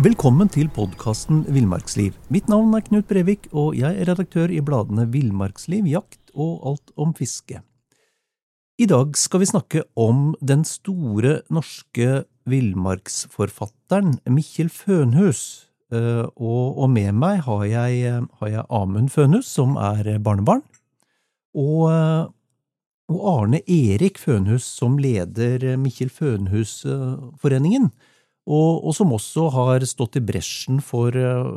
Velkommen til podcasten Villmarksliv. Mitt navn Knut Brevik, og jeg redaktør i bladene Villmarksliv, Jakt og Alt om fiske. I dag skal vi snakke om den store norske villmarksforfatteren Mikkjel Fønhus. Og med meg har jeg Amund Fønhus, som barnebarn, og Arne Erik Fønhus, som leder Mikkjel Fønhus-foreningen. Og som også har stått i bresjen for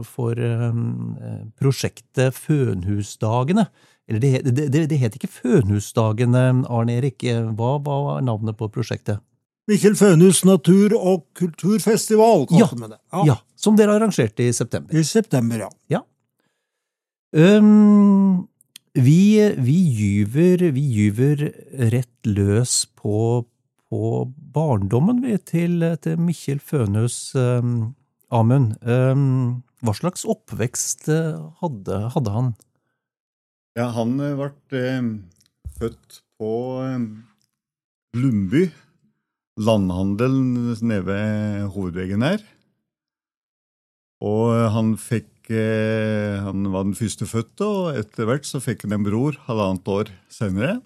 prosjektet Fønhusdagene. Eller det heter ikke Fønhusdagene, Arne Erik. Hva var navnet på prosjektet? Mikkjel Fønhus Natur- og Kulturfestival, kalte man det. Ja, som dere arrangerte i september. I september, ja. Vi gyver rett løs på barndommen til Mikkjel Fønhus, Amund. Hva slags oppvekst hadde han? Ja, han ble født på Lundby, landhandelen nede ved hovedveggen her. Og han var den første fødte, og etter hvert så fikk han en bror, 1,5 år senere.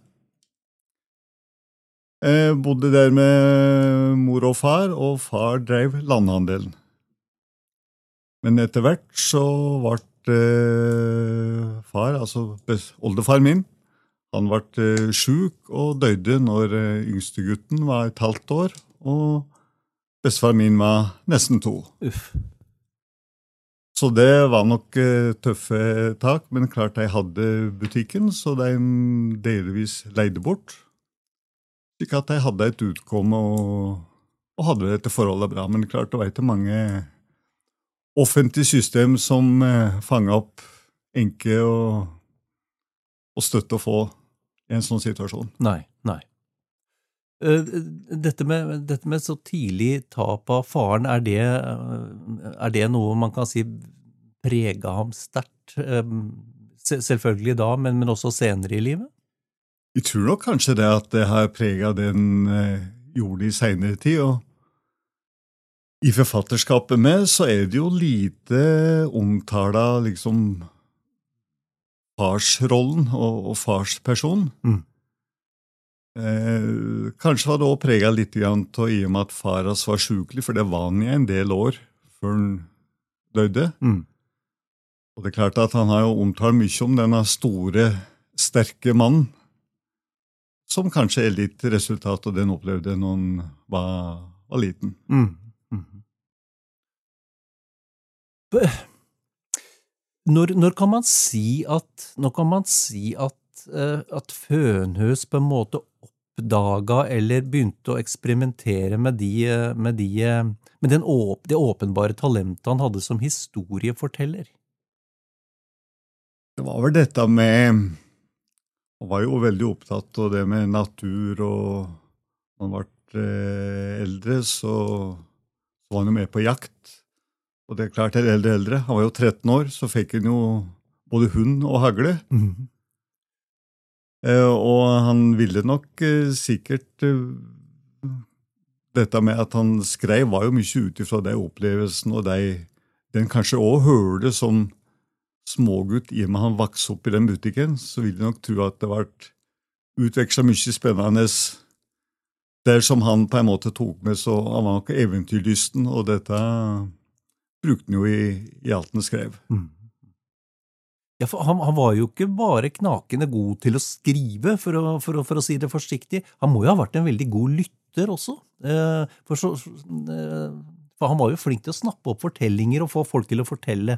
Bodde der med mor og far drev landhandelen. Men etter hvert så ble far, altså oldefar min, han ble syk og døde når yngste gutten var 1,5 år, og bestefar min var nesten 2. Uff. Så det var nok tøffe tak, men klart de hadde butikken, så de delvis leide bort. Slik at de hadde et utkomme og hadde dette forholdet bra. Men klart, det var ikke mange offentlige system som fanget opp enke og støtte å få i en sånn situasjon. Nei. Dette med så tidlig tap av faren, er det noe man kan si preget ham sterkt? Selvfølgelig da, men også senere i livet? Jeg tror nok kanskje det at det har preget den gjorde i senere tid, og i forfatterskapet med så det jo lite omtalt liksom farsrollen og farspersonen. Kanskje var det også preget litt grann til i og med at far hans var sykelig, for det var han i en del år før han døde. Og det klart at han har jo omtalt mye om denne store, sterke mannen, som kanskje litt resultat av den opplevde når han var liten. Når kan man si at Fønhus på en måte oppdaget eller begynte å eksperimentere med det åpenbare talentet han hadde som historieforteller? Det var vel dette med han var jo veldig opptatt av det med natur, og når han ble eldre, så var han jo med på jakt. Og det klart, eldre. Han var jo 13 år, så fikk han jo både hund og hagle. Og han ville nok sikkert dette med at han skrev var jo mye utifra de opplevelsen, og den kanskje også hørte som smågutt i og med han vokste opp i den butikken, så ville jeg nok tro at det var utvekslet mye spennende der som han på en måte tok med, så han var nok eventyrlysten, og dette brukte han jo i alt han skrev. Ja, for han var jo ikke bare knakende god til å skrive, for å si det forsiktig. Han må jo ha vært en veldig god lytter også, for han var jo flink til å snappe opp fortellinger og få folk til å fortelle.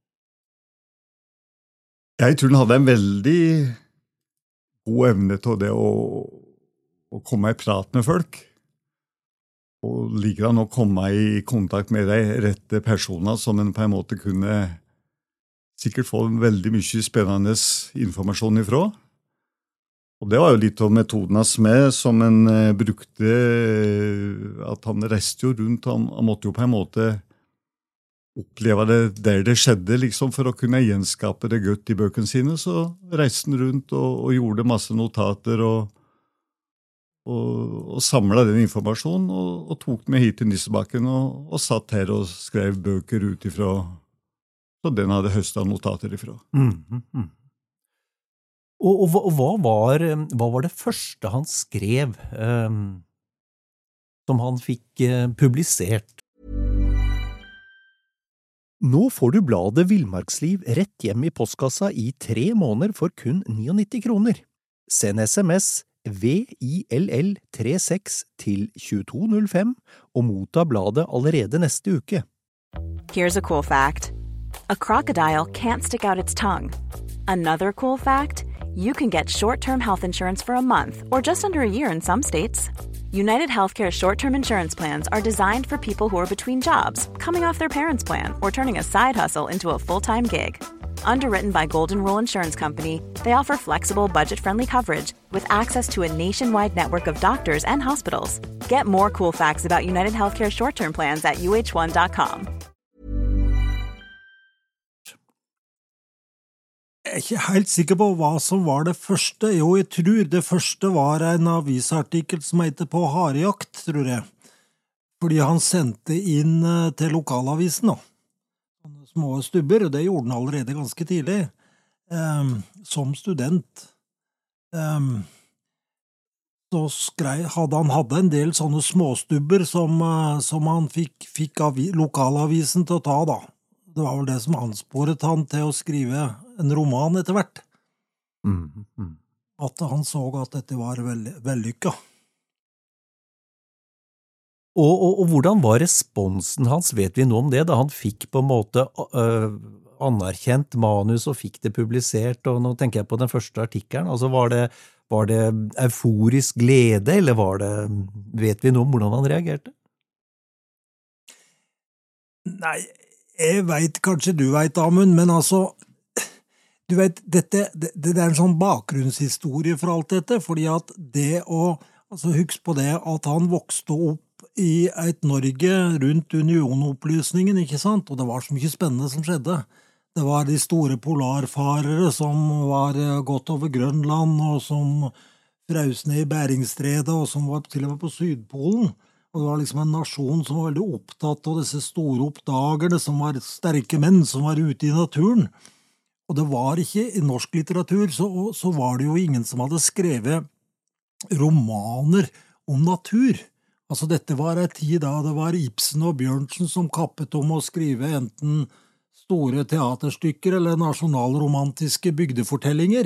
Jeg tror han hadde en veldig god evne til det å komme i prat med folk. Og liker han å komme i kontakt med de rette personer som en på en måte kunne sikkert få veldig mye spennende informasjon ifra. Og det var jo litt av metoden hans med, som en brukte, at han reiste jo rundt, han måtte jo på en måte oppleve det der det skjedde, liksom, for å kunne gjenskape det godt i bøkene sine, så reiste han rundt og gjorde masse notater, og og samlet den informasjonen, og tok med hit til Nissebakken, og satt her og skrev bøker ut ifra, så den hadde høstet notater ifra. Og hva var det første han skrev, som han fikk publisert? Nå får du bladet Villmarksliv rett hjem i postkassa i 3 måneder for kun 99 kroner. Send SMS VILL36 til 2205 og motta bladet allerede neste uke. Here's a cool fact. A crocodile can't stick out its tongue. Another cool fact, you can get short-term health insurance for a month or just under a year in some states. United Healthcare short-term insurance plans are designed for people who are between jobs, coming off their parents' plan, or turning a side hustle into a full-time gig. Underwritten by Golden Rule Insurance Company, they offer flexible, budget-friendly coverage with access to a nationwide network of doctors and hospitals. Get more cool facts about United Healthcare short-term plans at uh1.com. Jeg ikke helt sikker på hva som var det første. Jo, jeg tror det første var en avisartikkel som heter På harejakt, tror jeg. Fordi han sendte inn til lokalavisen, da. Små stubber, og det gjorde han allerede ganske tidlig. Som student. Så hadde en del sånne småstubber som han fikk lokalavisen til å ta, da. Det var vel det som ansporet han til å skrive en roman etter hvert. At han så at dette var vellykket. Og hvordan var responsen hans, vet vi noe om det, da han fikk på en måte anerkjent manus og fikk det publisert, og nå tenker jeg på den første artikkelen, altså var det euforisk glede, eller vet vi noe om hvordan han reagerte? Nei, jeg vet, kanskje du vet, Amund, men altså, du vet, det er en sånn bakgrunnshistorie for alt dette, fordi at husk på det at han vokste opp i et Norge rundt unionopplysningen, ikke sant? Og det var så mye spennende som skjedde. Det var de store polarfarere som var gått over Grønland, og som frøs ned i Beringstredet, og som var til og med på Sydpolen. Og det var liksom en nasjon som var veldig opptatt av disse store oppdagerne, som var sterke menn, som var ute i naturen. Og det var ikke i norsk litteratur, så var det jo ingen som hadde skrevet romaner om natur. Altså dette var en tid da det var Ibsen og Bjørnsen som kappet om å skrive enten store teaterstykker eller nasjonalromantiske bygdefortellinger.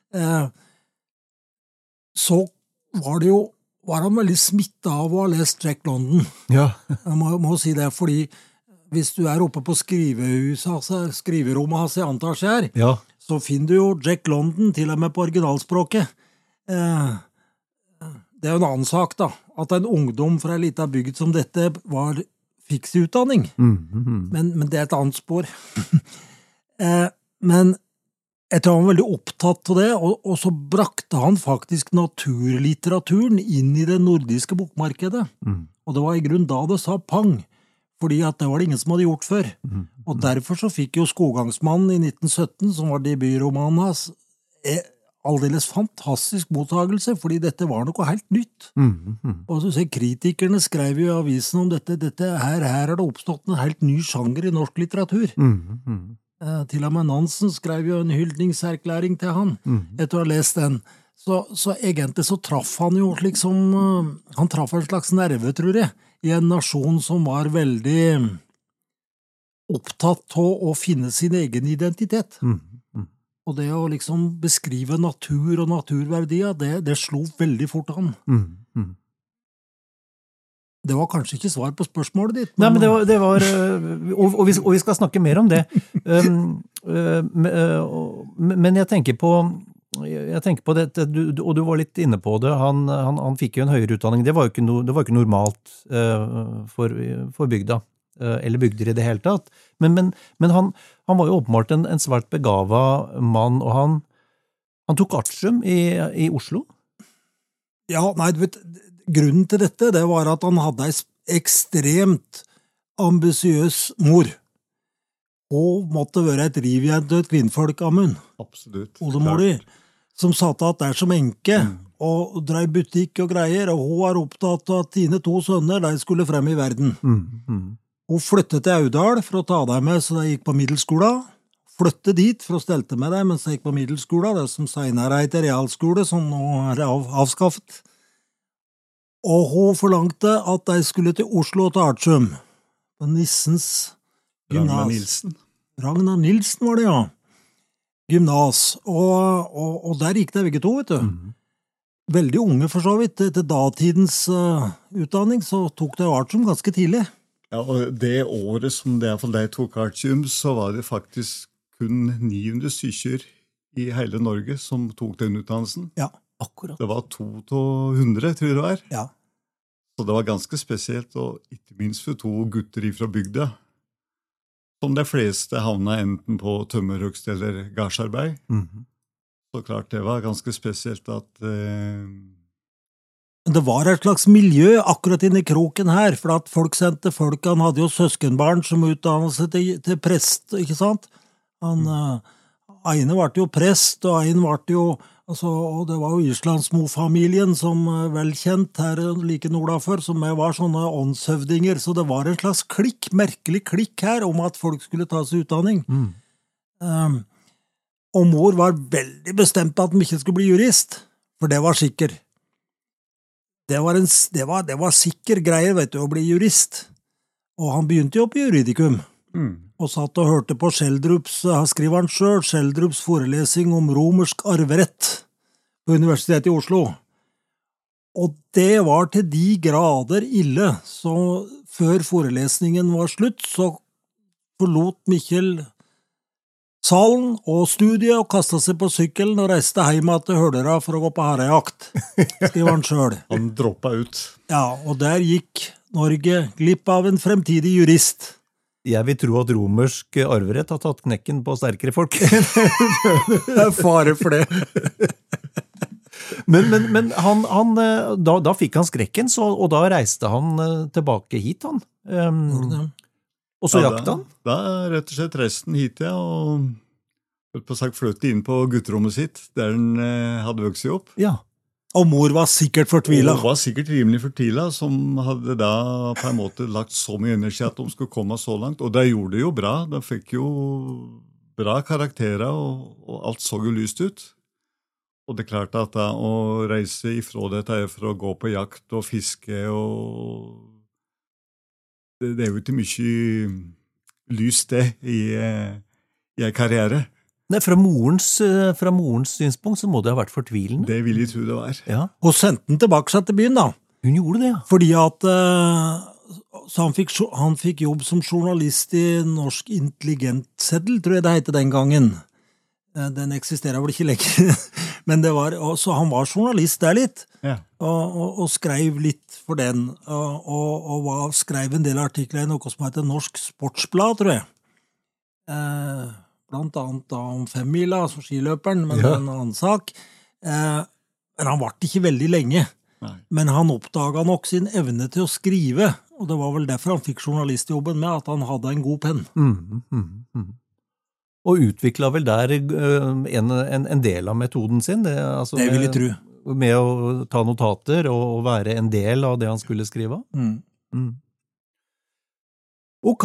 Så var han veldig smittet av å ha lest Jack London. Ja. Jeg må si det, fordi hvis du er oppe på skriverommet hans i Antasjær, Ja. så finner du jo Jack London til og med på originalspråket. Det er jo en annen sak da, at en ungdom fra en liten bygd som dette fikk sin utdanning. Men det er et annet spor. Men jeg tror han var veldig opptatt av det, og så brakte han faktisk naturlitteraturen inn i det nordiske bokmarkedet. Og det var i grunn da det sa pang, fordi at det var det ingen som hadde gjort før. Og derfor så fikk jo Skoggangsmannen i 1917, som var debutromanen hans, aldeles fantastisk mottagelse, fordi dette var noe helt nytt. Og så ser kritikerne skrev jo i avisen om dette her er det oppstått en helt ny sjanger i norsk litteratur. Til og med Nansen skrev jo en hyldningserklæring til han, etter å ha lest den. Så egentlig så traff han jo liksom, han traff en slags nerve, tror jeg, i en nasjon som var veldig opptatt av å finne sin egen identitet. Og det å liksom beskrive natur og naturverdier, det slo veldig fort an. Det var kanskje ikke svar på spørsmålet ditt. Nei, men det var og vi skal snakke mer om det. Men jeg tenker på dette, og du var litt inne på det, han fikk jo en høyere utdanning, det var jo ikke normalt for bygda, eller bygder i det hele tatt. Men han var jo åpenbart en svært begavet mann, og han tok artium i Oslo. Ja, nei, du vet, grunnen til dette, det var at han hadde en ekstremt ambisiøs mor, og måtte være et rivjern til et kvinnfolk, Amund. Absolutt. Oldemor di, som satt at der som enke, og drev butikk og greier, og hun var opptatt av at dine 2 sønner, de skulle frem i verden. Hun flyttet til Audal for å ta dem med, så de gikk på middelskolen. Flyttet dit for å stelte med dem mens de gikk på middelskolen, det som senere heter realskole, som nå er avskaffet. Og hun forlangte at de skulle til Oslo og til Artsum, på Nissens gymnas. Ragnar Nilsen var det, ja. Gymnas. Og der gikk de begge to, vet du. Veldig unge for så vidt. Til datidens utdanning så tok de Artsum ganske tidlig. Ja, og det året som det for deg tok Artsum, så var det faktisk kun 900 stykker i hele Norge som tok den utdannelsen. Ja, akkurat. Det var 200, tror jeg det var. Ja. Så det var ganske spesielt, og ikke minst for 2 gutter fra bygda, som de fleste havna enten på tømmerhugst eller gardsarbeid. Så klart det var ganske spesielt at Det var et slags miljø akkurat inne i kroken her, for at folk sendte folk, han hadde jo søskenbarn som utdannet seg til prest, ikke sant? Eine ble jo prest, og en ble jo, og det var jo Islandsmo-familien som velkjent her like nordafor, som var sånne åndshøvdinger, så det var en slags merkelig klikk her om at folk skulle ta seg utdanning. Og mor var veldig bestemt på at de ikke skulle bli jurist, for det var sikker. Det var sikker greie, vet du, å bli jurist. Og han begynte jo på juridikum. Og satt og hørte på skriver han selv, Schjelderups forelesning om romersk arverett på Universitetet i Oslo. Og det var til de grader ille, så før forelesningen var slutt, så forlot Mikkel salen og studiet og kastet seg på sykkelen og reiste hjem til Hølera for å gå på herrejakt, skriver han selv. Han droppet ut. Ja, og der gikk Norge glipp av en fremtidig jurist. Jeg vil tro at romersk arverett har tatt knekken på sterkere folk. Det er fare for det. Men da fikk han skrekken, og da reiste han tilbake hit, han. Og så jakte han? Da rett og slett resten hit, ja, og på sagt fløtte inn på gutterommet sitt, der han hadde vokst seg opp. Ja. Og mor var sikkert fortvilet. Hun var sikkert rimelig fortvilet, som hadde da på en måte lagt så mye energi at de skulle komme så langt. Og de gjorde det jo bra. De fikk jo bra karakterer, og alt så jo lyst ut. Og det er klart at da å reise ifra dette for å gå på jakt og fiske, og det er jo ikke mye lyst det i en karriere. Nei, fra morens synspunkt så må det ha vært fortvilende. Det vil jeg tro det var. Ja. Og sendte den tilbake seg til byen da. Hun gjorde det, ja. Fordi at så han fikk jobb som journalist i Norsk Intelligentseddel, tror jeg det heter den gangen. Den eksisterer vel ikke lenger. Men så han var journalist der litt, ja. og skrev litt for den, og skrev en del artikler i noe som heter Norsk Sportsblad, tror jeg. Blant annet da om femmila, altså skiløperen, men en annen sak. Men han var ikke veldig lenge. Nei. Men han oppdaget nok sin evne til å skrive, og det var vel derfor han fikk journalistjobben med, at han hadde en god penn. Og utviklet vel der en del av metoden sin. Det vil jeg tro. Med å ta notater og være en del av det han skulle skrive. Ok.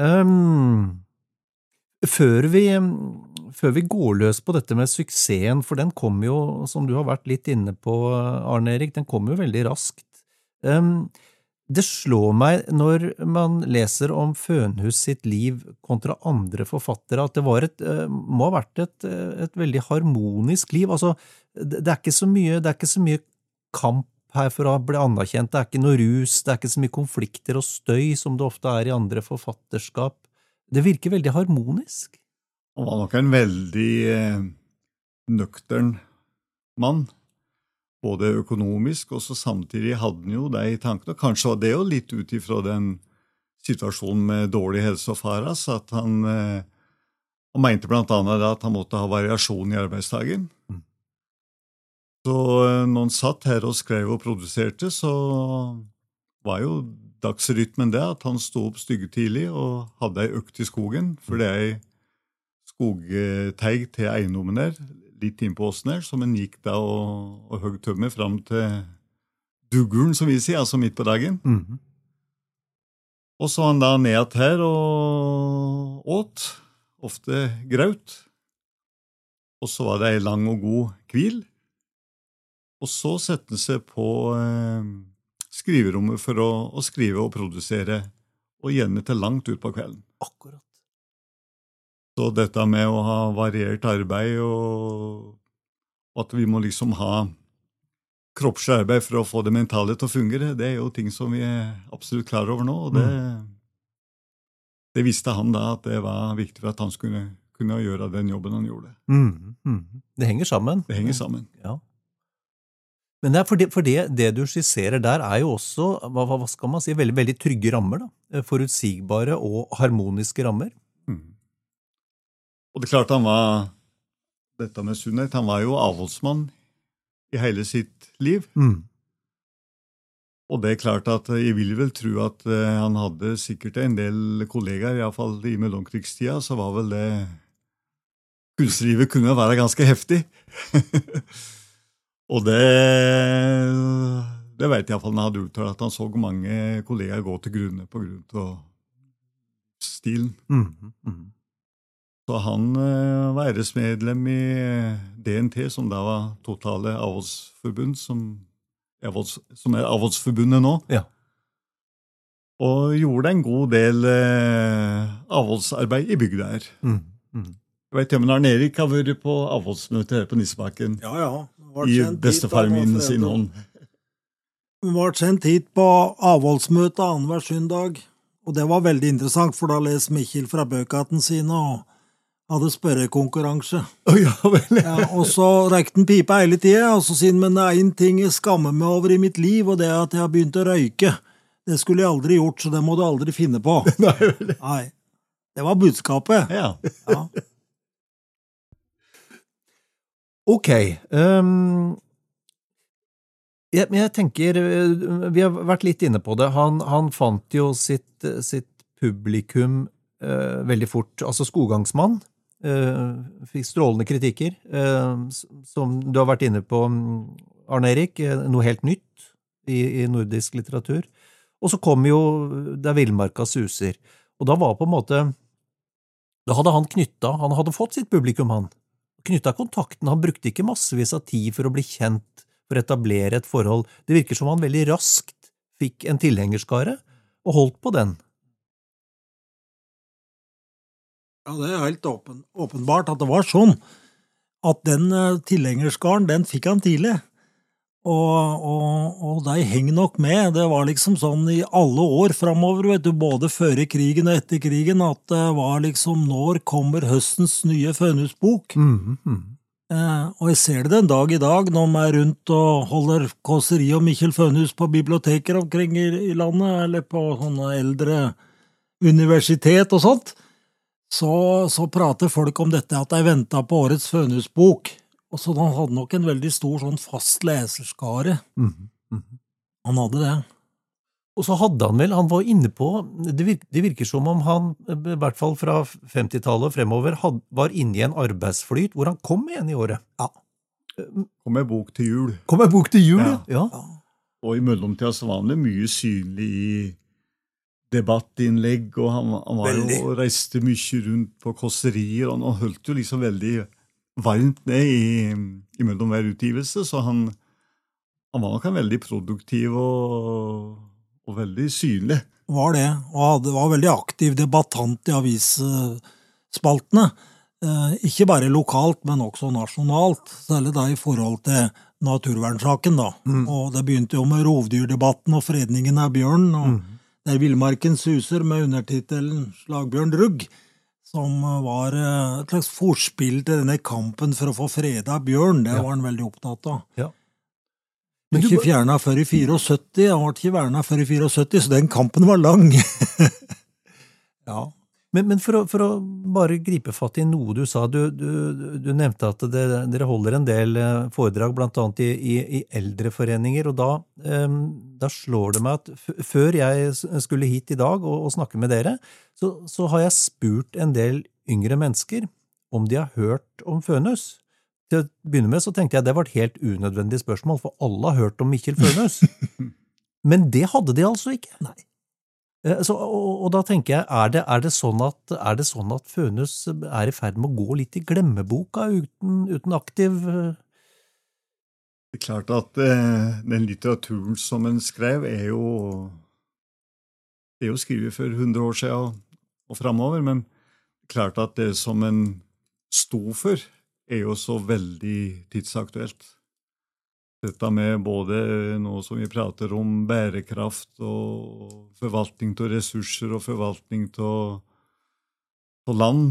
Før vi går løs på dette med suksessen, for den kom jo, som du har vært litt inne på, Arne Erik, den kom jo veldig raskt. Det slår meg når man leser om Fønhus sitt liv kontra andre forfattere, at det må ha vært et veldig harmonisk liv. Altså, det er ikke så mye kamp her for å bli anerkjent, det er ikke noe rus, det er ikke så mye konflikter og støy som det ofte er i andre forfatterskap. Det virker veldig harmonisk. Han var nok en veldig nøktern mann, både økonomisk, og så samtidig hadde han jo det i tankene. Kanskje var det jo litt ut ifra den situasjonen med dårlig helse og faras, at han mente blant annet at han måtte ha variasjon i arbeidsdagen. Så når han satt her og skrev og produserte, så var jo dagsrytmen det at han stod opp styggetidlig og hadde ei økt i skogen, for det er ei skogteig til eiendommen der, litt inn på åsen her, som en gikk da og høgg tømmer fram til dugguren, som vi sier, altså midt på dagen. Og så var han da ned her og åt, ofte graut. Og så var det en lang og god hvil. Og så sette han seg på skriverommet for å skrive og produsere, og gjerne til langt ut på kvelden. Akkurat. Så dette med å ha variert arbeid, og at vi må liksom ha kroppslig arbeid for å få det mentale til å fungere, det jo ting som vi absolutt klar over nå, og det visste han da, at det var viktig for at han skulle kunne gjøre den jobben han gjorde. Det henger sammen. Det henger sammen. Ja. Men det det du skisserer der jo også, hva skal man si, veldig, veldig trygge rammer, da. Forutsigbare og harmoniske rammer. Og det er klart han var, dette med sunnhet, han var jo avholdsmann i hele sitt liv. Og det er klart at jeg vil vel tro at han hadde sikkert en del kollegaer, i hvert fall i mellomkrigstida, så var vel det kunstlivet kunne være ganske heftig. Og det vet jeg i hvert fall når han hadde uttalt at han så mange kollegaer gå til grunne på grunn av stilen. Så han var æresmedlem i DNT, som da var Totale Avholdsforbund, som Avholdsforbundet nå. Ja. Og gjorde en god del avholdsarbeid i bygda her. Jeg vet jo, men Arne Erik har vært på avholdsmøte her på Nissebakken. Ja. I bestefaren min sin hånd. Vi var sendt hit på avholdsmøte annenhver søndag, og det var veldig interessant, for da les Mikkjel fra bøkaten sine og hadde spørrekonkurranse. Ja, vel. Og så rekte han pipa hele tiden, og så sier han, men det en ting jeg skammer meg over i mitt liv, og det at jeg har begynt å røyke. Det skulle jeg aldri gjort, så det må du aldri finne på. Nei. Det var budskapet. Ja. Ok. Jeg tenker, vi har vært litt inne på det, han fant jo sitt publikum veldig fort, altså Skoggangsmann, fikk strålende kritikker, som du har vært inne på, Arne Erik, noe helt nytt i nordisk litteratur. Og så kom jo Der Villmarka suser, og da var på en måte, da hadde han hadde fått sitt publikum, han knyttet kontakten, han brukte ikke massevis av tid for å bli kjent, for å etablere et forhold. Det virker som han veldig raskt fikk en tilhengerskare, og holdt på den. Ja, det helt åpenbart at det var sånn, at den tilhengerskaren, den fikk han tidlig. Og de henger nok med. Det var liksom sånn i alle år fremover, vet du, både før krigen og etter krigen, at det var liksom, når kommer høstens nye Fønhusbok? Og jeg ser det den dag i dag, når man rundt og holder kåseri om Mikkjel Fønhus på biblioteker omkring i landet, eller på sånne eldre universitet og sånt, så prater folk om dette, at de ventet på årets Fønhusbok. Og så han hadde nok en veldig stor sånn fast leserskare. Han hadde det. Og så hadde han var inne på, det virker som om han, i hvert fall fra 50-tallet og fremover, var inne i en arbeidsflyt, hvor han kom igjen i året. Ja. Kom en bok til jul. Kom en bok til jul, ja. Og i mellomtida så var han det mye synlig i debattinnlegg, og han var jo, reiste mye rundt på kåserier, og han holdt jo liksom veldig varmt ned mellom hver utgivelse, så han var nok en veldig produktiv og veldig synlig. Var det, og var veldig aktiv debattant i avisspaltene. Ikke bare lokalt, men også nasjonalt, særlig da i forhold til naturvernsaken da. Og det begynte jo med rovdyrdebatten og fredningen av bjørn, og Der Villmarken suser med undertitelen Slagbjørn Rugg, som var et slags forspill til denne kampen for å få freda bjørn. Det var han veldig opptatt av. Ja. Men ikke fjernet før i 74, han var ikke vernet før i 74, så den kampen var lang. Ja. Men for å bare gripe fatt i noe du sa, du nevnte at dere holder en del foredrag, blant annet i eldreforeninger, og da slår det meg at før jeg skulle hit i dag og snakke med dere, så har jeg spurt en del yngre mennesker om de har hørt om Fønhus. til å begynne med så tenkte jeg det var et helt unødvendig spørsmål, for alle har hørt om Mikkjel Fønhus. Men det hadde de altså ikke. Nei. Og da tenker jeg, er det sånn at Fønhus er i ferd med å gå litt i glemmeboka uten aktiv... Det er klart at den litteraturen som en skrev er jo skrevet for 100 år siden og fremover, men det er klart at det som en sto for er jo så veldig tidsaktuelt. Dette med både noe som vi prater om bærekraft og forvaltning av ressurser og forvaltning av land.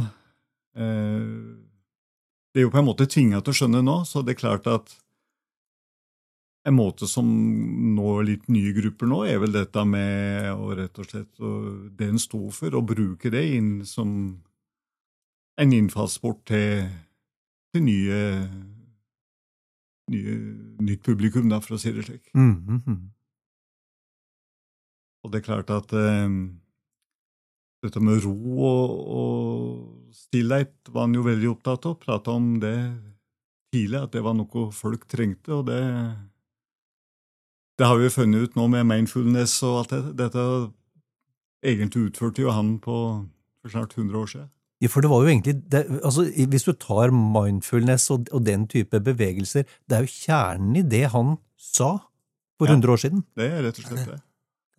Det er jo på en måte tvinget til å skjønne nå, så det er klart at en måte som når litt nye grupper nå er vel dette med å rett og slett det en sto for, å bruke det inn som en innfallsport til nytt publikum, da, for å si det slik. Og det er klart at dette med ro og stillhet var han jo veldig opptatt av, pratet om det tidlig, at det var noe folk trengte, og det har vi funnet ut nå med mindfulness og alt det. Dette egentlig utførte jo han for snart 100 år siden. Ja, for det var jo egentlig, altså hvis du tar mindfulness og den type bevegelser, det er jo kjernen i det han sa for 100 år siden. Det er rett og slett det.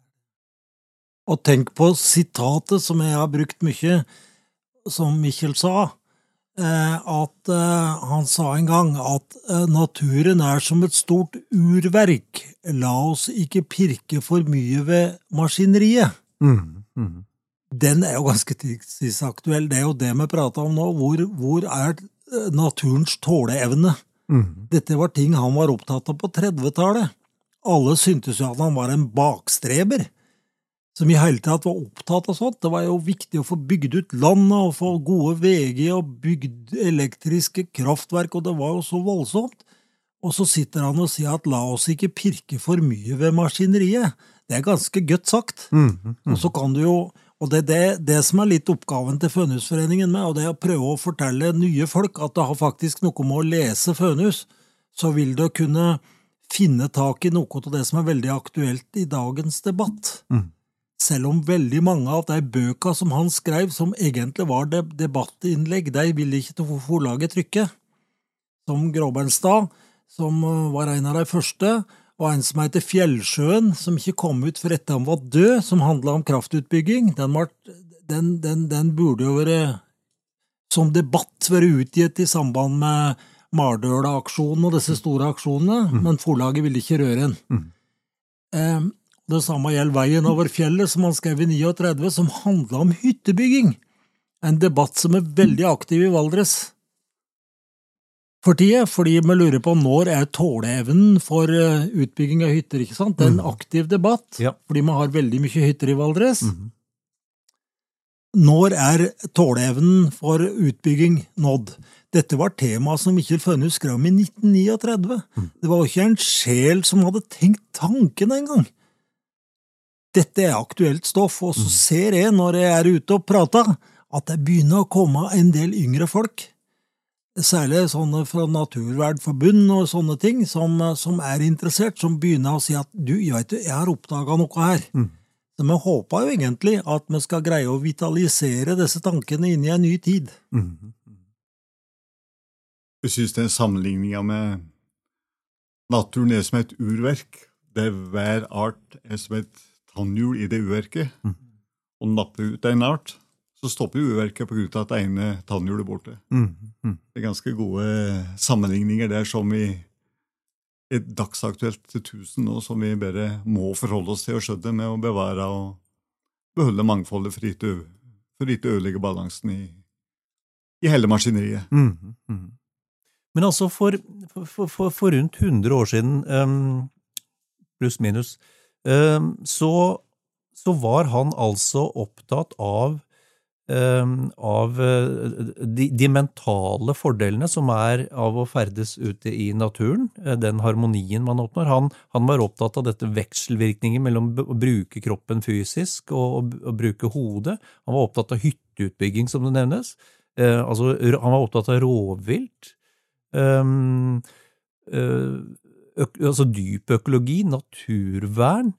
Og tenk på sitatet som jeg har brukt mye, som Mikkjel sa, at han sa en gang at naturen er som et stort urverk. La oss ikke pirke for mye ved maskineriet. Den er jo ganske tidsaktuell. Det er jo det vi prater om nå. Hvor er naturens tåleevne? Dette var ting han var opptatt av på 30-tallet. Alle syntes jo at han var en bakstreber, som i hele tatt var opptatt av sånt. Det var jo viktig å få bygd ut landet, og få gode veier, og bygd elektriske kraftverk, og det var jo så voldsomt. Og så sitter han og sier at la oss ikke pirke for mye ved maskineriet. Det er ganske godt sagt. Og så kan du jo, og det som er litt oppgaven til Fønhusforeningen med, og det er å prøve å fortelle nye folk at det har faktisk noe med å lese Fønhus, så vil du kunne finne tak i noe av det som er veldig aktuelt i dagens debatt. Selv om veldig mange av de bøker som han skrev, som egentlig var debattinnlegg, de ville ikke til forlaget trykke. Som Gråbernstad, som var en av de første, og en som heter Fjellsjøen, som ikke kom ut for etter han var død, som handlet om kraftutbygging. Den burde jo være som debatt være utgitt i samband med Mardøla-aksjonen og disse store aksjonene, men forlaget ville ikke røre den. Det samme gjelder Veien over fjellet, som han skrev i 39, som handlet om hyttebygging. En debatt som er veldig aktiv i Valdres. For tida, fordi vi lurer på når er tåleevnen for utbygging av hytter, ikke sant? Det er en aktiv debatt, fordi vi har veldig mye hytter i Valdres. Når er tåleevnen for utbygging nådd? Dette var tema som Mikkjel Fønhus skrev om i 1939. Det var ikke en sjel som hadde tenkt tanken engang. Dette er aktuelt stoff, og så ser jeg når jeg er ute og prater, at det begynner å komme en del yngre folk, særlig sånne fra Naturvernforbund og sånne ting, som er interessert, som begynner å si at jeg har oppdaget noe her. Så vi håper jo egentlig at vi skal greie å vitalisere disse tankene inn i en ny tid. Jeg synes det er sammenligningen med naturen er som et urverk, der hver art er som et tannhjul i det urverket, og napper ut en art, så stopper urverket på grunn av at ene tannhjul er borte. Det er ganske gode sammenligninger der som vi er dagsaktuelt til 1000 nå, som vi bare må forholde oss til å skjønne med å bevare og beholde mangfoldet for ikke ødelegge balansen i hele maskineriet. Men altså for rundt 100 år siden, pluss minus, så var han altså opptatt av de mentale fordelene som er av å ferdes ute i naturen, den harmonien man oppnår. Han var opptatt av dette vekselvirkningen mellom å bruke kroppen fysisk og bruke hodet. Han var opptatt av hytteutbygging, som det nevnes. Han var opptatt av rovvilt. altså dyp økologi, naturvern.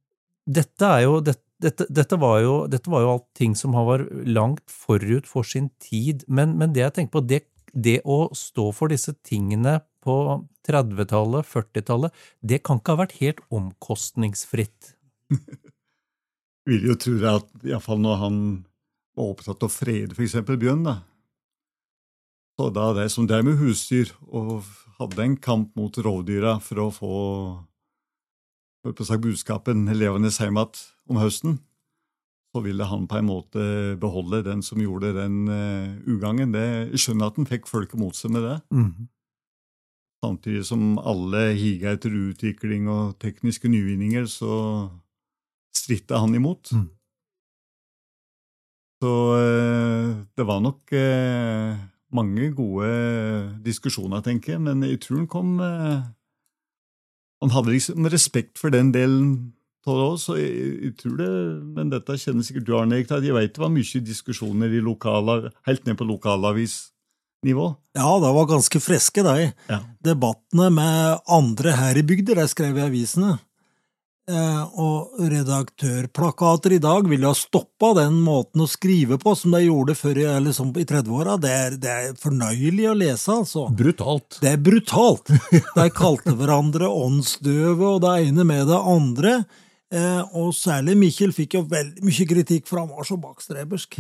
Dette var jo alt ting som var langt forut for sin tid, men det jeg tenker på, det å stå for disse tingene på 30-tallet, 40-tallet, det kan ikke ha vært helt omkostningsfritt. Vil jo tro at i hvert fall når han var opptatt av fred, for eksempel bjørn, da. Så da det som drev med husdyr, og hadde en kamp mot rovdyra for å få budskapen levende heimat om høsten, så ville han på en måte beholde den som gjorde den ugangen. Jeg skjønner at han fikk folket mot seg med det. Samtidig som alle higa etter utvikling og tekniske nyvinninger, så strittet han imot. Så det var nok mange gode diskusjoner, tenker jeg, men jeg tror han hadde liksom respekt for den delen av det også, så jeg tror det, men dette kjenner sikkert du, Arne, jeg vet det var mye diskusjoner helt ned på lokalavisnivå. Ja, det var ganske freske, de. Ja. Debattene med andre her i bygder, der skrev jeg avisene. Og redaktørplakater i dag vil ha stoppet den måten å skrive på som de gjorde før i 30-åra. Det er fornøyelig å lese, altså. Brutalt. Det er brutalt. De kalte hverandre åndsdøve og det ene med det andre. Og særlig Mikkjel fikk jo veldig mye kritikk, for han var så bakstrebersk.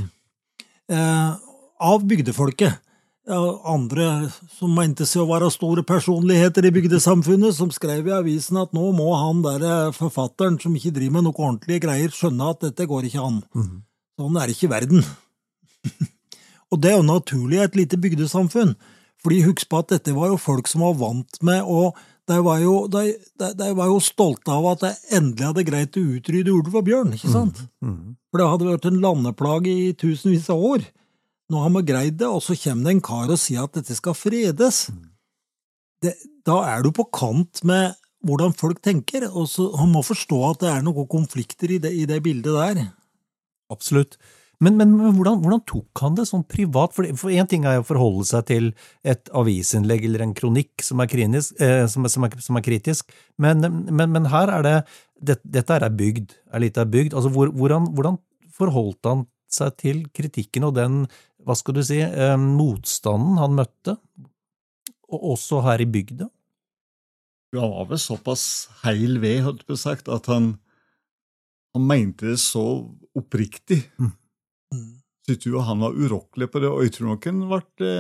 Av bygdefolket. Andre som mente seg å være store personligheter i bygdesamfunnet, som skrev i avisen at nå må han der forfatteren som ikke driver med noe ordentlige greier skjønne at dette går ikke an. Sånn er ikke verden. Og det er jo naturlig i et lite bygdesamfunn, fordi husk på at dette var jo folk som var vant med, og de var jo stolte av at de endelig hadde greit å utrydde ulv og bjørn, ikke sant? For det hadde vært en landeplage i tusenvis av år. Nå har vi greid det, og så kommer det en kar og sier at dette skal fredes. Da er du på kant med hvordan folk tenker, og så han må forstå at det er noen konflikter i det bildet der. Absolutt. Men hvordan tok han det sånn privat? For en ting er å forholde seg til et avisinnlegg eller en kronikk som er kritisk, men her er dette er bygd, litt av bygd. Altså, hvordan forholdt han seg til kritikken og den, hva skal du si, motstanden han møtte, og også her i bygda? Han var vel såpass heil ved, hadde jeg sagt, at han mente det så oppriktig. Så jeg tror han var urokkelig på det, og jeg tror nok han ble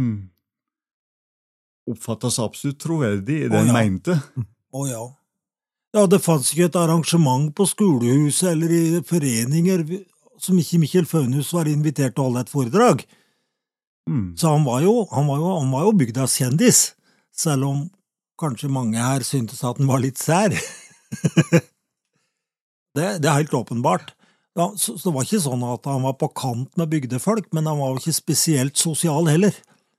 oppfattet så absolutt troverdig i det han mente. Ja. Ja, det fanns ikke et arrangement på skolehuset eller i foreninger som ikke Mikkjel Fønhus var invitert til å holde et foredrag. Så han var jo bygdas kjendis, selv om kanskje mange her syntes at han var litt sær. Det er helt åpenbart. Ja, så det var ikke sånn at han var på kant med bygdefolk, men han var jo ikke spesielt sosial heller.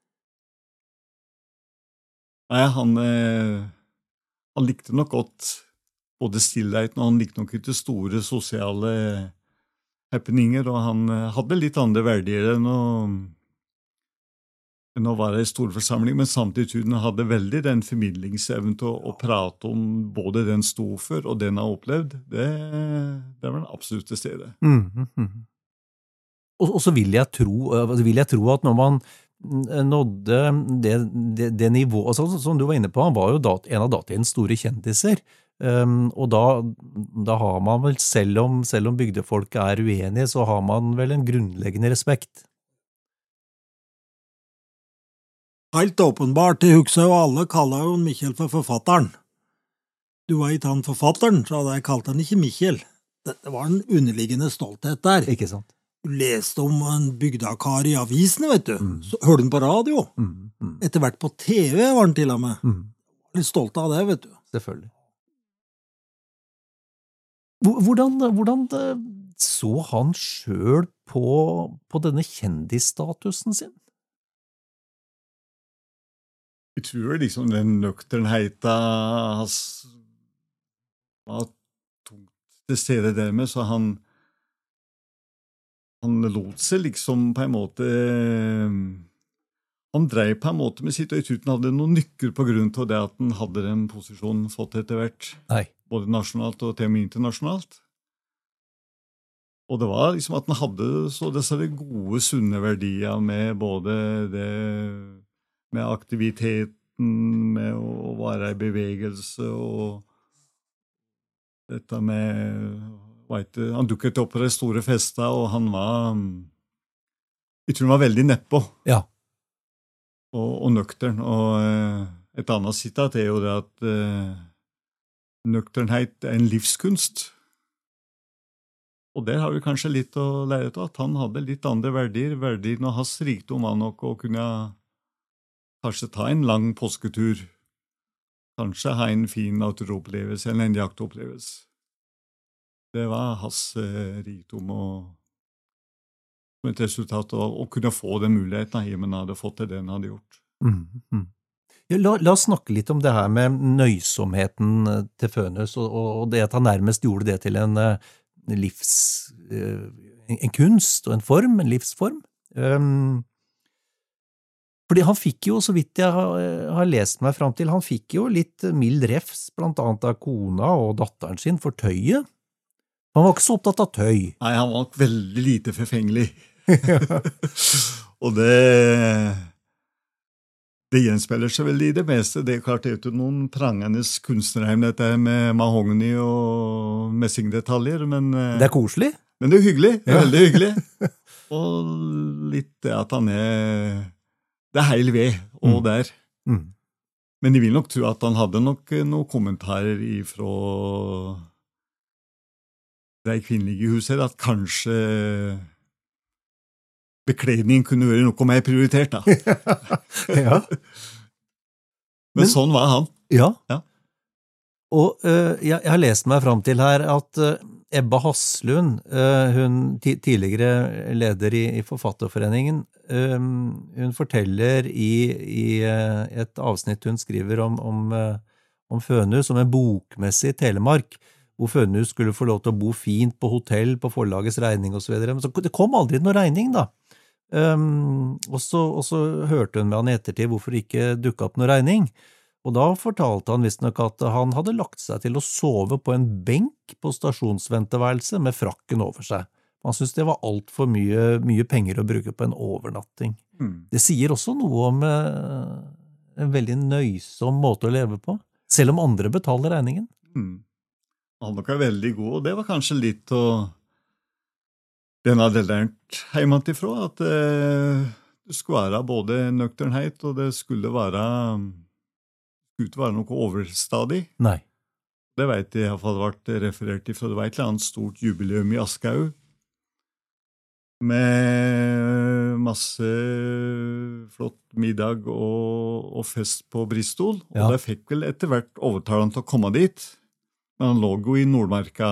Nei, han likte nok godt både stillheten, og han likte nok ikke store sosiale happeninger, og han hadde litt andre verdier enn å være i stor forsamling, men samtidig hun hadde veldig den formidlingsevnen til å prate om både den sto for og den har opplevd. Det var en absolutt til stede. Og så vil jeg tro at når man nådde det nivået, altså, som du var inne på, han var jo en av datidens store kjendiser, og da har man vel, selv om bygdefolk er uenige, så har man vel en grunnleggende respekt. Helt åpenbart, jeg husker jo alle kaller jo Mikkjel for forfatteren. Du vet han forfatteren, så hadde jeg kalt han ikke Mikkjel. Det var en underliggende stolthet der. Ikke sant? Du leste om en bygdakar i avisene, vet du. Så hørte han på radio. Etter hvert på TV var han til og med. Litt stolt av det, vet du. Selvfølgelig. Hvordan så han selv på denne kjendisstatusen sin? Jeg tror liksom den nøkternheten var tungt til stede der med, så han lot seg liksom på en måte Han drev på en måte med sitt, og jeg tror han hadde noen nykker på grunn til det at han hadde den posisjonen fått etter hvert, Nei. både nasjonalt og til og med internasjonalt. Og det var liksom at han hadde så disse gode, sunne verdier med både det med aktiviteten, med å være i bevegelse, og dette med han dukket opp på de store fester, og han var jeg tror han var veldig nedpå. Ja. Og nøktern. Og et annet sitat jo det at nøkternhet en livskunst. Og der har vi kanskje litt å lære til, at han hadde litt andre verdier. Verdien av hans rikdom var nok å kunne kanskje ta en lang påsketur, kanskje ha en fin naturopplevelse eller en jaktopplevelse. Det var hans rikdom, og som et resultat av å kunne få den muligheten hjemme han hadde fått til det han hadde gjort. Ja, la oss snakke litt om det her med nøysomheten til Fønhus, og det at han nærmest gjorde det til en kunst og en form, en livsform. Fordi han fikk jo, så vidt jeg har lest meg fram til, han fikk jo litt mild refs, blant annet av kona og datteren sin, for tøyet. Han var ikke så opptatt av tøy. Nei, han var veldig lite forfengelig. Og det gjenspeiler seg vel i det meste. Det klart det jo noen prangende kunstnerheim, dette med mahogni og messingdetaljer, men det koselig. Men det hyggelig, veldig hyggelig. Og litt det at han det heil ved, og der. Men jeg vil nok tro at han hadde nok noen kommentarer ifra det kvinnelige huset, at kanskje bekledningen kunne være noe mer prioritert, da. Ja. Men sånn var han. Ja. Og jeg har lest meg fram til her at Ebba Haslund, hun tidligere leder i Forfatterforeningen, hun forteller i et avsnitt hun skriver om Fønhus, om en bokmesse i Telemark, hvor Fønhus skulle få lov til å bo fint på hotell, på forlagets regning og så videre. Men så det kom aldri noe regning, da. Og så hørte hun med han i ettertid hvorfor det ikke dukket opp noe regning. Og da fortalte han visstnok at han hadde lagt seg til å sove på en benk på stasjonsventeværelse med frakken over seg. Han syntes det var alt for mye penger å bruke på en overnatting. Det sier også noe om en veldig nøysom måte å leve på, selv om andre betaler regningen. Han var veldig god, og det var kanskje litt den hadde lært hjemmefra, at det skulle være både nøkternhet, og det skulle ikke være noe overstadig. Nei. Det vet jeg i hvert fall vært referert til, for det var et eller annet stort jubileum i Askau, med masse flott middag og fest på Bristol, og det fikk vel etter hvert overtalen til å komme dit. Men han lå jo i Nordmarka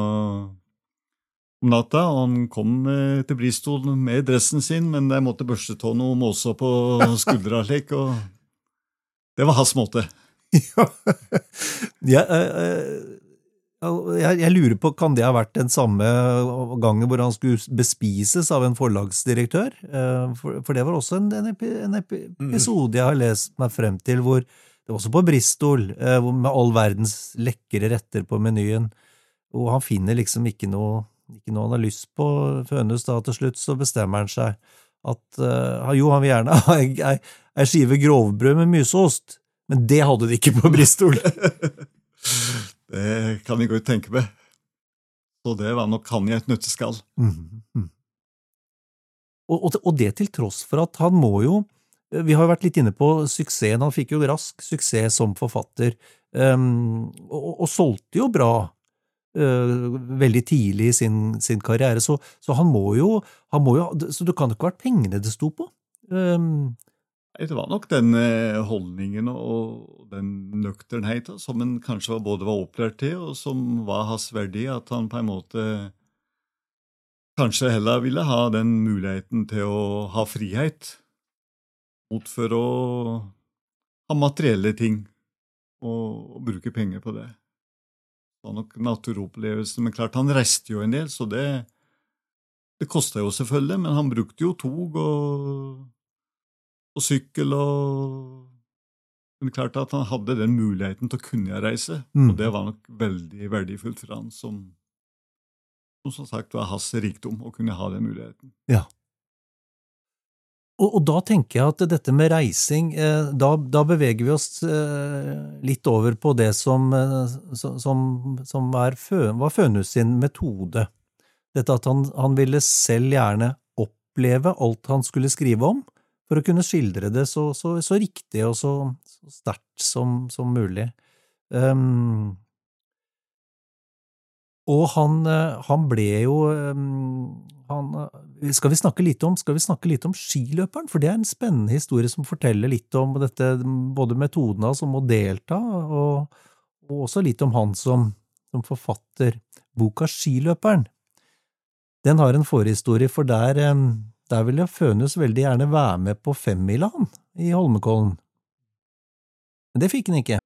om natta, og han kom til Bristol med dressen sin, men de måtte børste tå noe måse på skuldra slik, og det var hans måte. Jeg lurer på, kan det ha vært den samme gangen hvor han skulle bespises av en forlagsdirektør? For det var også en episode jeg har lest meg frem til, hvor det var også på Bristol, med all verdens lekre retter på menyen, og han finner liksom ikke noe han har lyst på. Fønhus da til slutt, så bestemmer han seg at jo, han vil gjerne ha en skive grovbrød med myseost, men det hadde de ikke på Bristol. Det kan jeg godt tenke meg. Så det var nok han i et nøtteskall. Og det til tross for at han må jo, vi har vært litt inne på suksessen, han fikk jo rask suksess som forfatter, og solgte jo bra veldig tidlig i sin karriere, så han må jo, så det kan jo ikke ha vært pengene det sto på. Det var nok den holdningen og den nøkternheten som han kanskje både var opplært til, og som var hans verdi, at han på en måte kanskje heller ville ha den muligheten til å ha frihet mot for å ha materielle ting og bruke penger på det. Det var nok naturopplevelse, men klart han reiste jo en del, så det kostet jo selvfølgelig, men han brukte jo tog, og på sykkel, men det er klart at han hadde den muligheten til å kunne reise, og det var nok veldig verdifullt for han, som sagt var hans rikdom å kunne ha den muligheten. Ja. Og da tenker jeg at dette med reising, da beveger vi oss litt over på det som var Fønhus sin metode. Dette at han ville selv gjerne oppleve alt han skulle skrive om, for å kunne skildre det så riktig og så sterkt som mulig. Og han ble jo skal vi snakke litt om skiløperen, for det en spennende historie som forteller litt om dette, både metoden hans om å delta, og også litt om han som forfatter boka Skiløperen. Den har en forhistorie, for der ville Fønhus veldig gjerne være med på 5-mila i Holmenkollen. Men det fikk han ikke.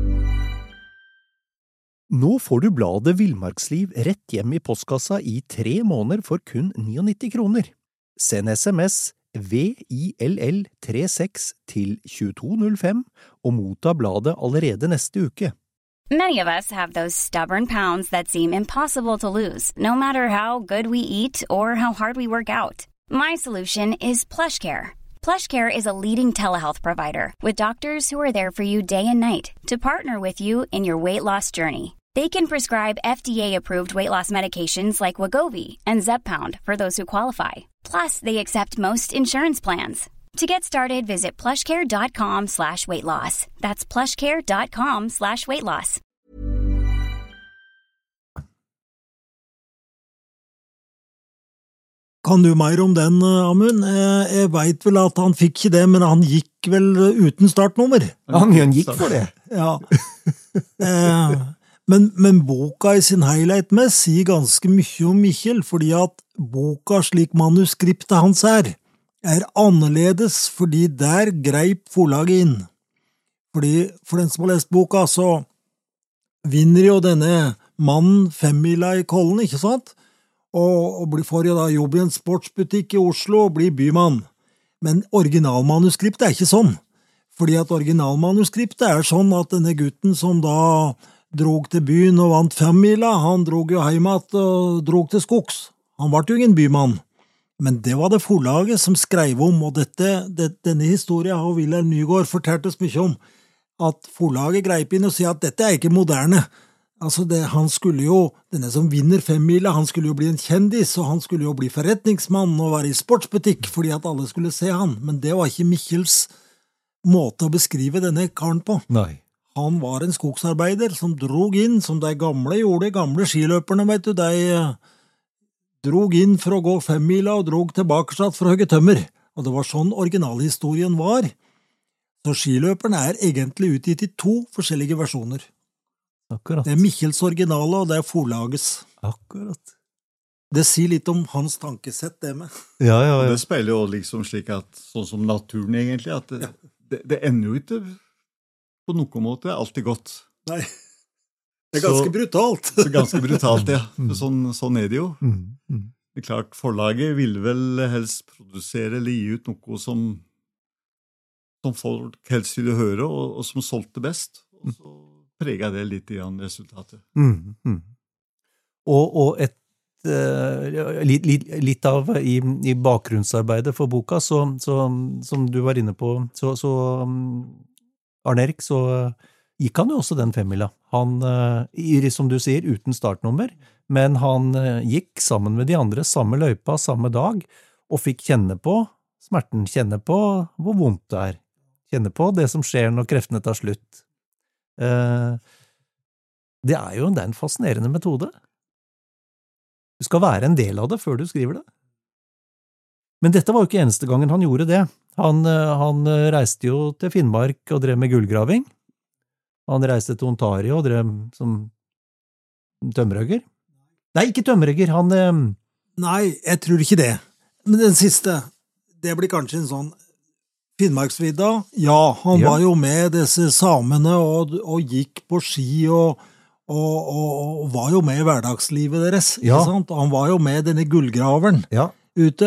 Nå får du bladet Villmarksliv rett hjem i postkassa i 3 måneder for kun 99 kroner. Send SMS VILL36 til 2205 og motta bladet allerede neste uke. Many of us have those stubborn pounds that seem impossible to lose, no matter how good we eat or how hard we work out. My solution is PlushCare. PlushCare is a leading telehealth provider with doctors who are there for you day and night to partner with you in your weight loss journey. They can prescribe FDA-approved weight loss medications like Wegovy and Zepbound for those who qualify. Plus, they accept most insurance plans. To get started, visit plushcare.com/weightloss. That's plushcare.com/weightloss. Kan du mer om den, Amund? Jeg vet vel at han fikk ikke det, men han gikk vel uten startnummer. Han gikk for det. Ja. Men boka i sin helhet med sier ganske mye om Mikkjel, fordi at boka slik manuskriptet hans er annerledes, fordi der greip forlaget inn. Fordi for den som har lest boka, så vinner jo denne mannen 5-mila i Kollen, ikke sant? Og får jo da jobb i en sportsbutikk i Oslo og blir bymann. Men originalmanuskriptet ikke sånn. Fordi at originalmanuskriptet sånn at denne gutten som da drog til byen og vant 5-mila, han drog jo hjem og drog til skogs. Han var jo ingen bymann. Men det var det forlaget som skrev om, og denne historien har Wilhelm Nygaard fortalt oss mye om, at forlaget greip inn og sier at dette ikke moderne. Altså han skulle jo, denne som vinner 5-mila, han skulle jo bli en kjendis, og han skulle jo bli forretningsmann og være i sportsbutikk, fordi at alle skulle se han. Men det var ikke Mikkjels måte å beskrive denne karen på. Nei. Han var en skogsarbeider som drog inn, som de gamle gjorde, gamle skiløperne, vet du, de drog inn for å gå 5-mila og drog tilbake for å hugge tømmer. Og det var sånn originalhistorien var. Så skiløperen egentlig utgitt i 2 forskjellige versjoner. Akkurat. Det Mikkjels originale, og det forlagets. Akkurat. Det sier litt om hans tankesett, det med. Ja. Det speiler jo liksom slik at, sånn som naturen egentlig, at det ender jo ikke på noen måte alltid godt. Nei, det ganske brutalt. Så ganske brutalt, ja. Sånn det jo. Det klart, forlaget ville vel helst produsere eller gi ut noe som folk helst ville høre, og som solgte best. Og så preget det litt igjen resultatet. Og litt av i bakgrunnsarbeidet for boka, som du var inne på, så Arne Erik, så gikk han jo også den 5-mila. Han, som du sier, uten startnummer, men han gikk sammen med de andre, samme løypa, samme dag, og fikk kjenne på smerten, kjenne på hvor vondt det kjenne på det som skjer når kreftene tar slutt. Det jo en fascinerende metode. Du skal være en del av det før du skriver det. Men dette var jo ikke eneste gangen han gjorde det. Han reiste jo til Finnmark og drev med gullgraving. Han reiste til Ontario og drev som tømmerhugger. Nei, ikke tømmerhugger, han Nei, jeg tror ikke det. Men den siste, det blir kanskje en sånn Finnmarksvidda. Ja, han var jo med disse samene og gikk på ski og var jo med i hverdagslivet deres. Ikke sant? Han var jo med denne gullgraveren ute.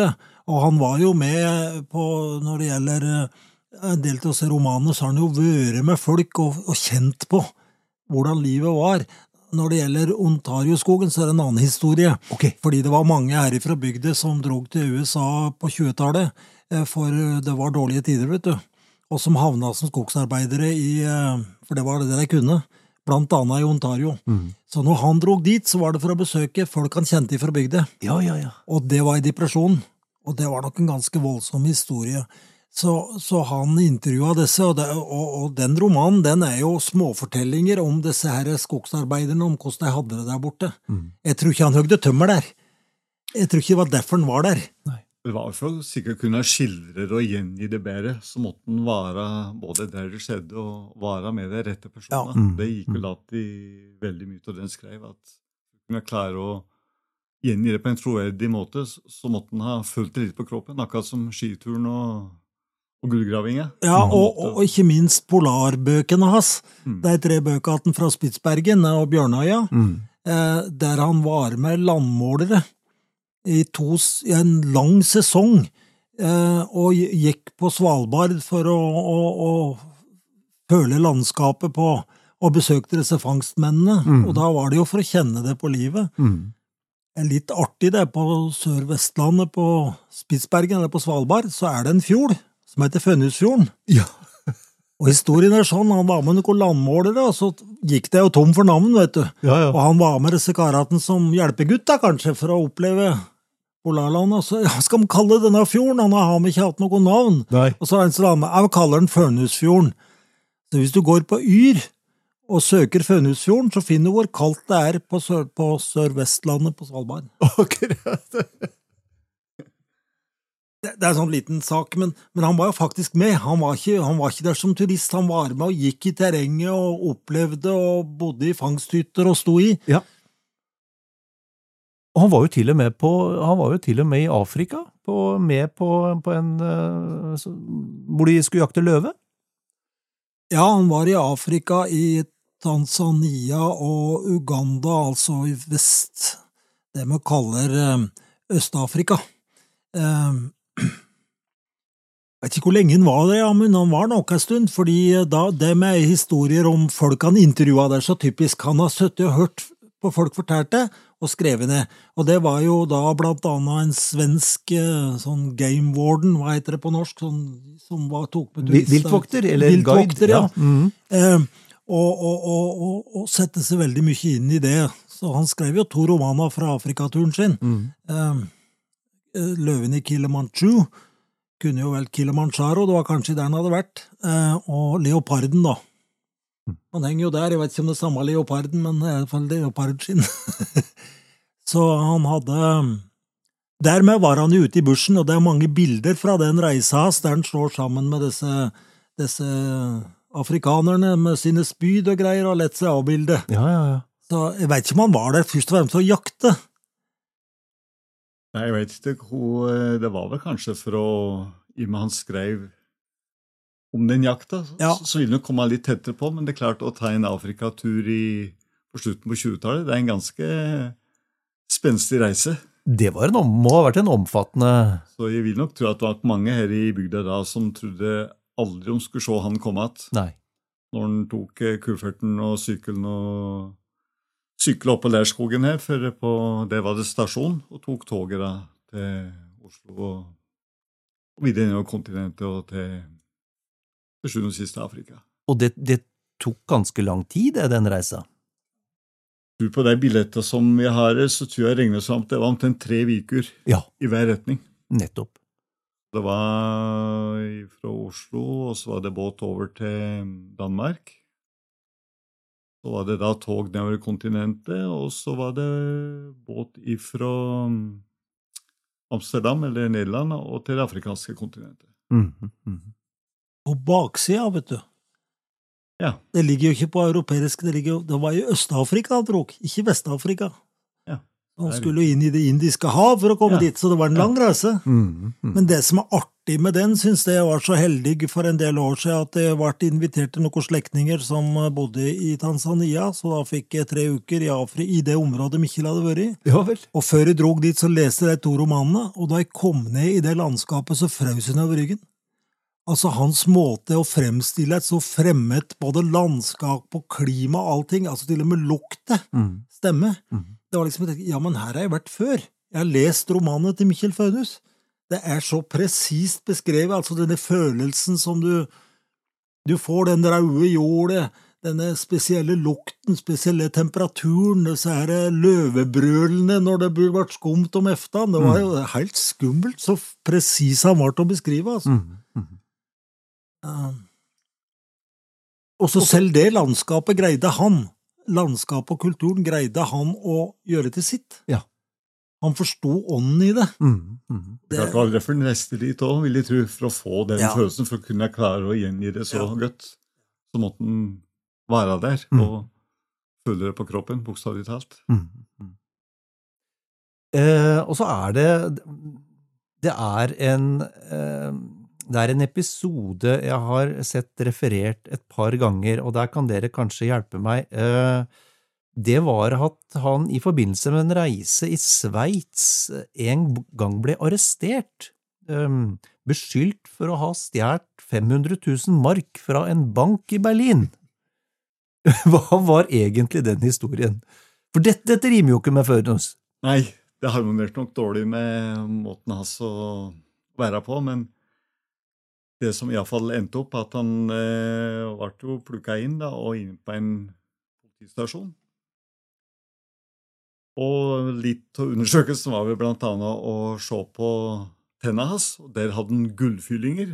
Og han var jo med på, når det gjelder en del til å se romanene, så har han jo vært med folk og kjent på hvordan livet var. Når det gjelder Ontario-skogen, så er det en annen historie. Ok. Fordi det var mange her fra bygdet som drog til USA på 20-tallet, for det var dårlige tider, vet du. Og som havna som skogsarbeidere for det var det de kunne, blant annet i Ontario. Så når han drog dit, så var det for å besøke folk han kjente fra bygdet. Ja. Og det var i depresjon. Og det var nok en ganske voldsom historie. Så han intervjuet disse, og den romanen, den er jo småfortellinger om disse her skogsarbeiderne, om hvordan de hadde det der borte. Jeg tror ikke han høgde tømmer der. Jeg tror ikke det var derfor han var der. Nei. Det var for å sikkert kunne skildre og gjengi det bedre, så måtte han være både der det skjedde, og være med de rette personene. Ja. Det gikk vel alltid veldig mye til den skrev, at du kunne klare å gjengi det på en troverdig måte, så måtte han ha følt det litt på kroppen, akkurat som skituren og gullgravinga. Ja, og ikke minst polarbøkene hans. De 3 bøkene fra Spitsbergen og Bjørnøya, der han var med landmålere i en lang sesong, og gikk på Svalbard for å føle landskapet på, og besøkte disse fangstmennene, og da var det jo for å kjenne det på livet. Litt artig det, på Sør-Vestlandet, på Spitsbergen eller på Svalbard, så er det en fjord som heter Fønhusfjorden. Ja. Og historien er sånn, han var med noen landmålere, og så gikk det jo tom for navn, vet du. Ja. Og han var med disse karatene som hjelpegutta, kanskje, for å oppleve Polarlandet. Og så, skal man kalle denne fjorden? Han har ikke hatt noe navn. Nei. Og så er det en jeg kaller den Fønhusfjorden. Så hvis du går på Yr og søker Fønhusfjorden, så finner du hvor kaldt det er på Sør-Vestlandet på Svalbard. Akkurat. Det er en sånn liten sak, men han var jo faktisk med. Han var ikke der som turist, han var med og gikk i terrenget og opplevde og bodde i fangsthytter og sto i. Ja. Og han var jo til og med i Afrika, med på en hvor de skulle jakte løve. Ja, han var i Afrika, i Tanzania og Uganda, altså i vest, det vi kaller Øst-Afrika. Jeg vet ikke hvor lenge han var der, ja, men han var nok en stund, fordi det med historier om folk han intervjuet der, så typisk han har sittet og hørt på folk fortalte, og skrevet ned. Og det var jo da blant annet en svensk sånn game warden, hva heter det på norsk, som tok med turister. Viltvokter, eller Viltvokter, guide. Ja. Og sette seg veldig mye inn i det. Så han skrev jo 2 romaner fra Afrikaturen sin. Løven i Kilimanjaro, kunne jo vel Kilimanjaro, det var kanskje der han hadde vært, og Leoparden da. Han henger jo der, jeg vet ikke om det er samme leoparden, men det er i hvert fall leopardskinn. Så han hadde... Dermed var han jo ute i bushen, og det er mange bilder fra den reisa hans, der han slår sammen med disse afrikanerne med sine spyd og greier, og lett seg avbilde. Ja. Så jeg vet ikke om han var der først og fremst å jakte. Nei, jeg vet ikke hvor... Det var vel kanskje for å... I og med han skrev om den jakta, så vil han komme litt tettere på, men det er klart å ta en Afrikatur på slutten på 20-tallet, det er en ganske spenstig reise. Det må ha vært en omfattende... Så jeg vil nok tro at det var mange her i bygda da som trodde aldri de skulle se han komme att. Nei. Når han tok kufferten og sykkelen og syklet opp på Lærskogen her, for det var det stasjon, og tok toget da til Oslo og videre ned på kontinentet og til sjuende og siste Afrika. Og det tok ganske lang tid, den reisa? På de billetter som vi har, så tror jeg regner som at det var omtrent 3 uker i hver retning. Nettopp. Det var fra Oslo, og så var det båt over til Danmark. Så var det da tog nedover kontinentet, og så var det båt fra Amsterdam, eller Nederland, og til det afrikanske kontinentet. På baksida, vet du. Ja. Det ligger jo ikke på europeisk, det var i Øst-Afrika han drog, ikke Vest-Afrika. Han skulle jo inn i det indiske hav for å komme dit, så det var en lang reise. Men det som er artig artig med den, synes jeg var så heldig for en del år siden at jeg ble invitert til noen slektninger som bodde i Tanzania, så da fikk jeg 3 uker i det området Mikkel hadde vært i. Ja vel. Og før jeg drog dit, så leste jeg de 2 romanene, og da jeg kom ned i det landskapet, så frøs jeg over ryggen. Altså hans måte å fremstille et så fremmed, både landskap og klima og allting, altså til og med lukte, stemme. Det var liksom, ja, men her har jeg vært før. Jeg har lest romanen til Mikkel Fønhus. Det så presist beskrevet, altså denne følelsen som du får, den røde jordet, denne spesielle lukten, spesielle temperaturen, disse her løvebrølene når det burde vært skumt om eftan. Det var jo helt skummelt, så presis han var til å beskrive, altså. Og så selv det landskapet landskapet og kulturen greide han å gjøre til sitt. Ja. Han forstod ånden i det. Det var derfor neste litt også, vil jeg tro, for å få den følelsen, for å kunne klare å gjengi det så godt. Så måtte han være der, og føle det på kroppen, bokstavelig talt. Og så det er en episode jeg har sett referert et par ganger, og der kan dere kanskje hjelpe meg. Det var at han i forbindelse med en reise i Sveits en gang ble arrestert, beskyldt for å ha stjert 500 000 mark fra en bank i Berlin. Hva var egentlig den historien? For dette rimer jo ikke med Fønhus. Nei, det harmonerte nok dårlig med måten hans å være på, men det som i hvert fall endte opp, at han ble jo plukket inn da, og inn på en politistasjon. Og litt av undersøkelsen var vi blant annet å se på tennene hans, og der hadde han gullfyllinger.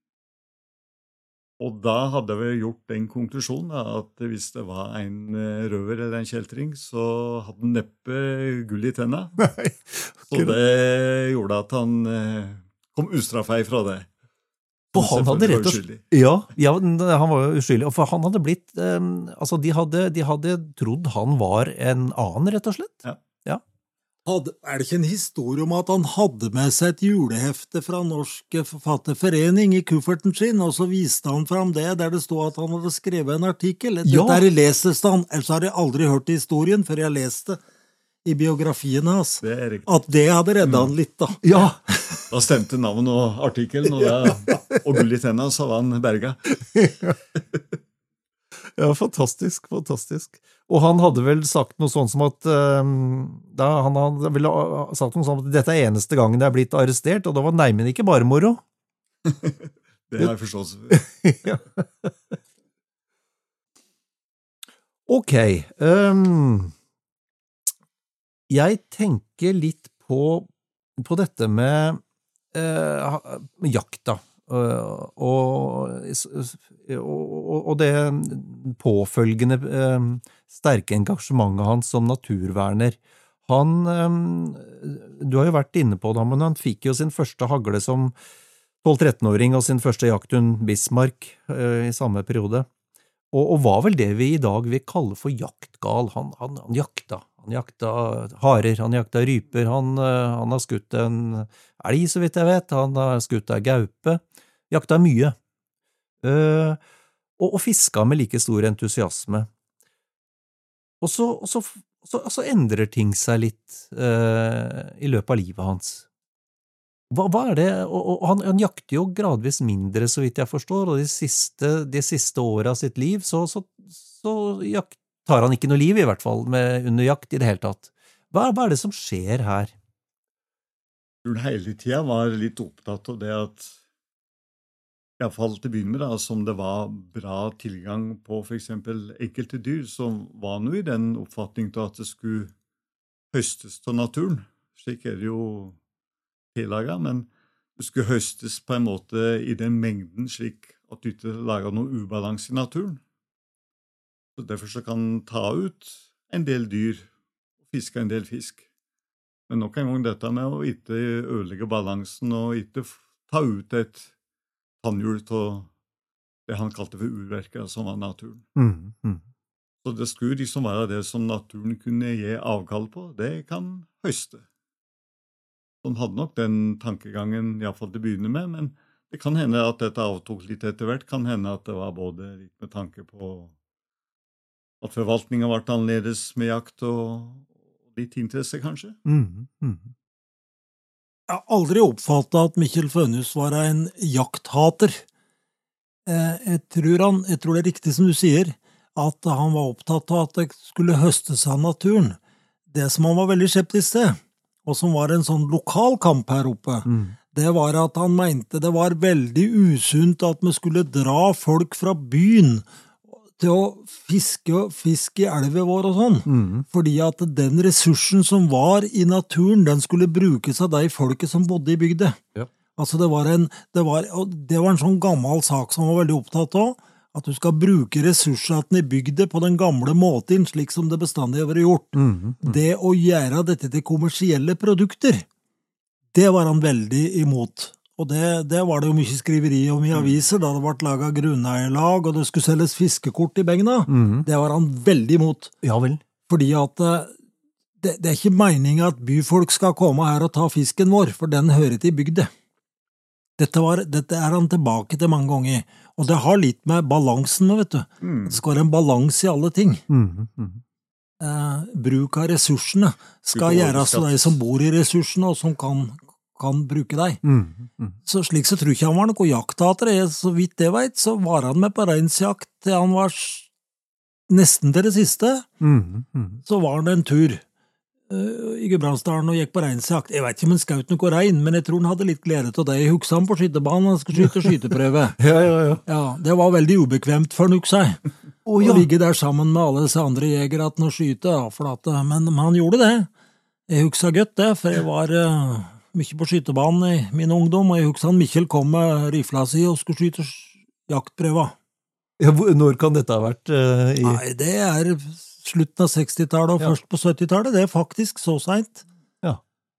Og da hadde vi gjort den konklusjonen at hvis det var en røver eller en kjeltring, så hadde han neppe gull i tennene. Nei. Så det gjorde at han kom ustraffet fra det. For han hadde rett og slett, han var jo uskyldig, og for han hadde blitt, altså de hadde trodd han var en annen, rett og slett. Ja. Det ikke en historie om at han hadde med seg et julehefte fra Norsk Forfatterforening i kufferten sin, og så viste han fram det, der det stod at han hadde skrevet en artikkel? Dette i lesestand, ellers har jeg aldri hørt historien før jeg leste i biografien hans. Det riktig. At det hadde reddet han litt, da. Ja. Da stemte navn og artikkelen, og gull i tennene, så var han berga. Ja, fantastisk. Og han hadde vel sagt noe sånt som at han hadde vel sagt noe sånt at dette eneste gangen det blitt arrestert, og da var neimen ikke bare moro. Det har jeg forstått. Ja. Ok. Jeg tenker litt på dette med jakta. Og det påfølgende sterke engasjementet hans som naturverner. Du har jo vært inne på det, men han fikk jo sin første hagle som 12-13-åring og sin første jakthund Bismarck i samme periode. Og var vel det vi i dag vil kalle for jaktgal. Han jakta. Han jakta harer, han jakta ryper, han har skutt en elg, så vidt jeg vet, han har skutt en gaupe, jakta mye, og fiska med like stor entusiasme. Og så endrer ting seg litt i løpet av livet hans. Hva det? Og han jakter jo gradvis mindre, så vidt jeg forstår, og de siste årene av sitt liv, så tar han ikke noe liv, i hvert fall, under jakt i det hele tatt. Hva det som skjer her? Hele tiden var litt opptatt av det at, i hvert fall til å begynne med, da, som det var bra tilgang på for eksempel enkelte dyr, som var nå i den oppfatningen til at det skulle høstes av naturen. Slik det jo tillaget, men det skulle høstes på en måte i den mengden slik at du ikke laget noe ubalanse i naturen. Så derfor så kan man ta ut en del dyr og fiske en del fisk. Men nok en gang dette med å ikke ødelegge balansen og ikke ta ut et tannhjul til det han kalte for urverket, som var naturen. Så det skulle liksom være det som naturen kunne gi avkall på, det kan høste. Så han hadde nok den tankegangen, i hvert fall til å begynne med, men Det kan hende at dette avtok litt etter hvert, kan hende at det var både litt med tanke på at forvaltningen ble annerledes med jakt og litt interesse, kanskje. Jeg har aldri oppfattet at Mikkjel Fønhus var en jakthater. Jeg tror det er riktig som du sier, at han var opptatt av at det skulle høstes av naturen. Det som han var veldig skeptisk til, og som var en sånn lokal kamp her oppe, det var at han mente det var veldig usunt at vi skulle dra folk fra byen til å fiske i elven vår og sånn, fordi at den ressursen som var i naturen, den skulle brukes av de folket som bodde i bygdet. Ja. Altså det var en sånn gammel sak som han var veldig opptatt av, at du skal bruke ressursene i bygdet på den gamle måten, slik som det bestandig har vært gjort. Det å gjøre dette til kommersielle produkter, det var han veldig imot. Og det var det jo mye skriveri om i aviser, da det ble laget grunneierlag, og det skulle selges fiskekort i Begna. Det var han veldig imot. Ja vel. Fordi at det er ikke meningen at byfolk skal komme her og ta fisken vår, for den hører til bygdet. Dette er han tilbake til mange ganger, og det har litt med balansen med, vet du. Det skal være en balanse i alle ting. Bruk av ressursene skal gjøres av de som bor i ressursene, og som kan bruke dem. Så slik så tror jeg ikke han var noe jakthater. Så vidt jeg vet, så var han med på reinsjakt til han var nesten til det siste. Så var han en tur i Gudbrandsdalen og gikk på reinsjakt. Jeg vet ikke om han skjøt noe rein, men jeg tror han hadde litt glede til det. Jeg husker han på skytebanen, han skulle skyte skyteprøve. Ja, det var veldig ubekvemt for han, husker jeg. Å ligge der sammen med alle disse andre jegere at han skyte, men han gjorde det. Jeg husker godt det, for jeg var mye på skytebanen i min ungdom, og jeg husker han Mikkjel kom med rifla si og skulle skyte jaktprøver. Ja, når kan dette ha vært? Nei, det er slutten av 60-tallet og først på 70-tallet. Det er faktisk så sent. Ja.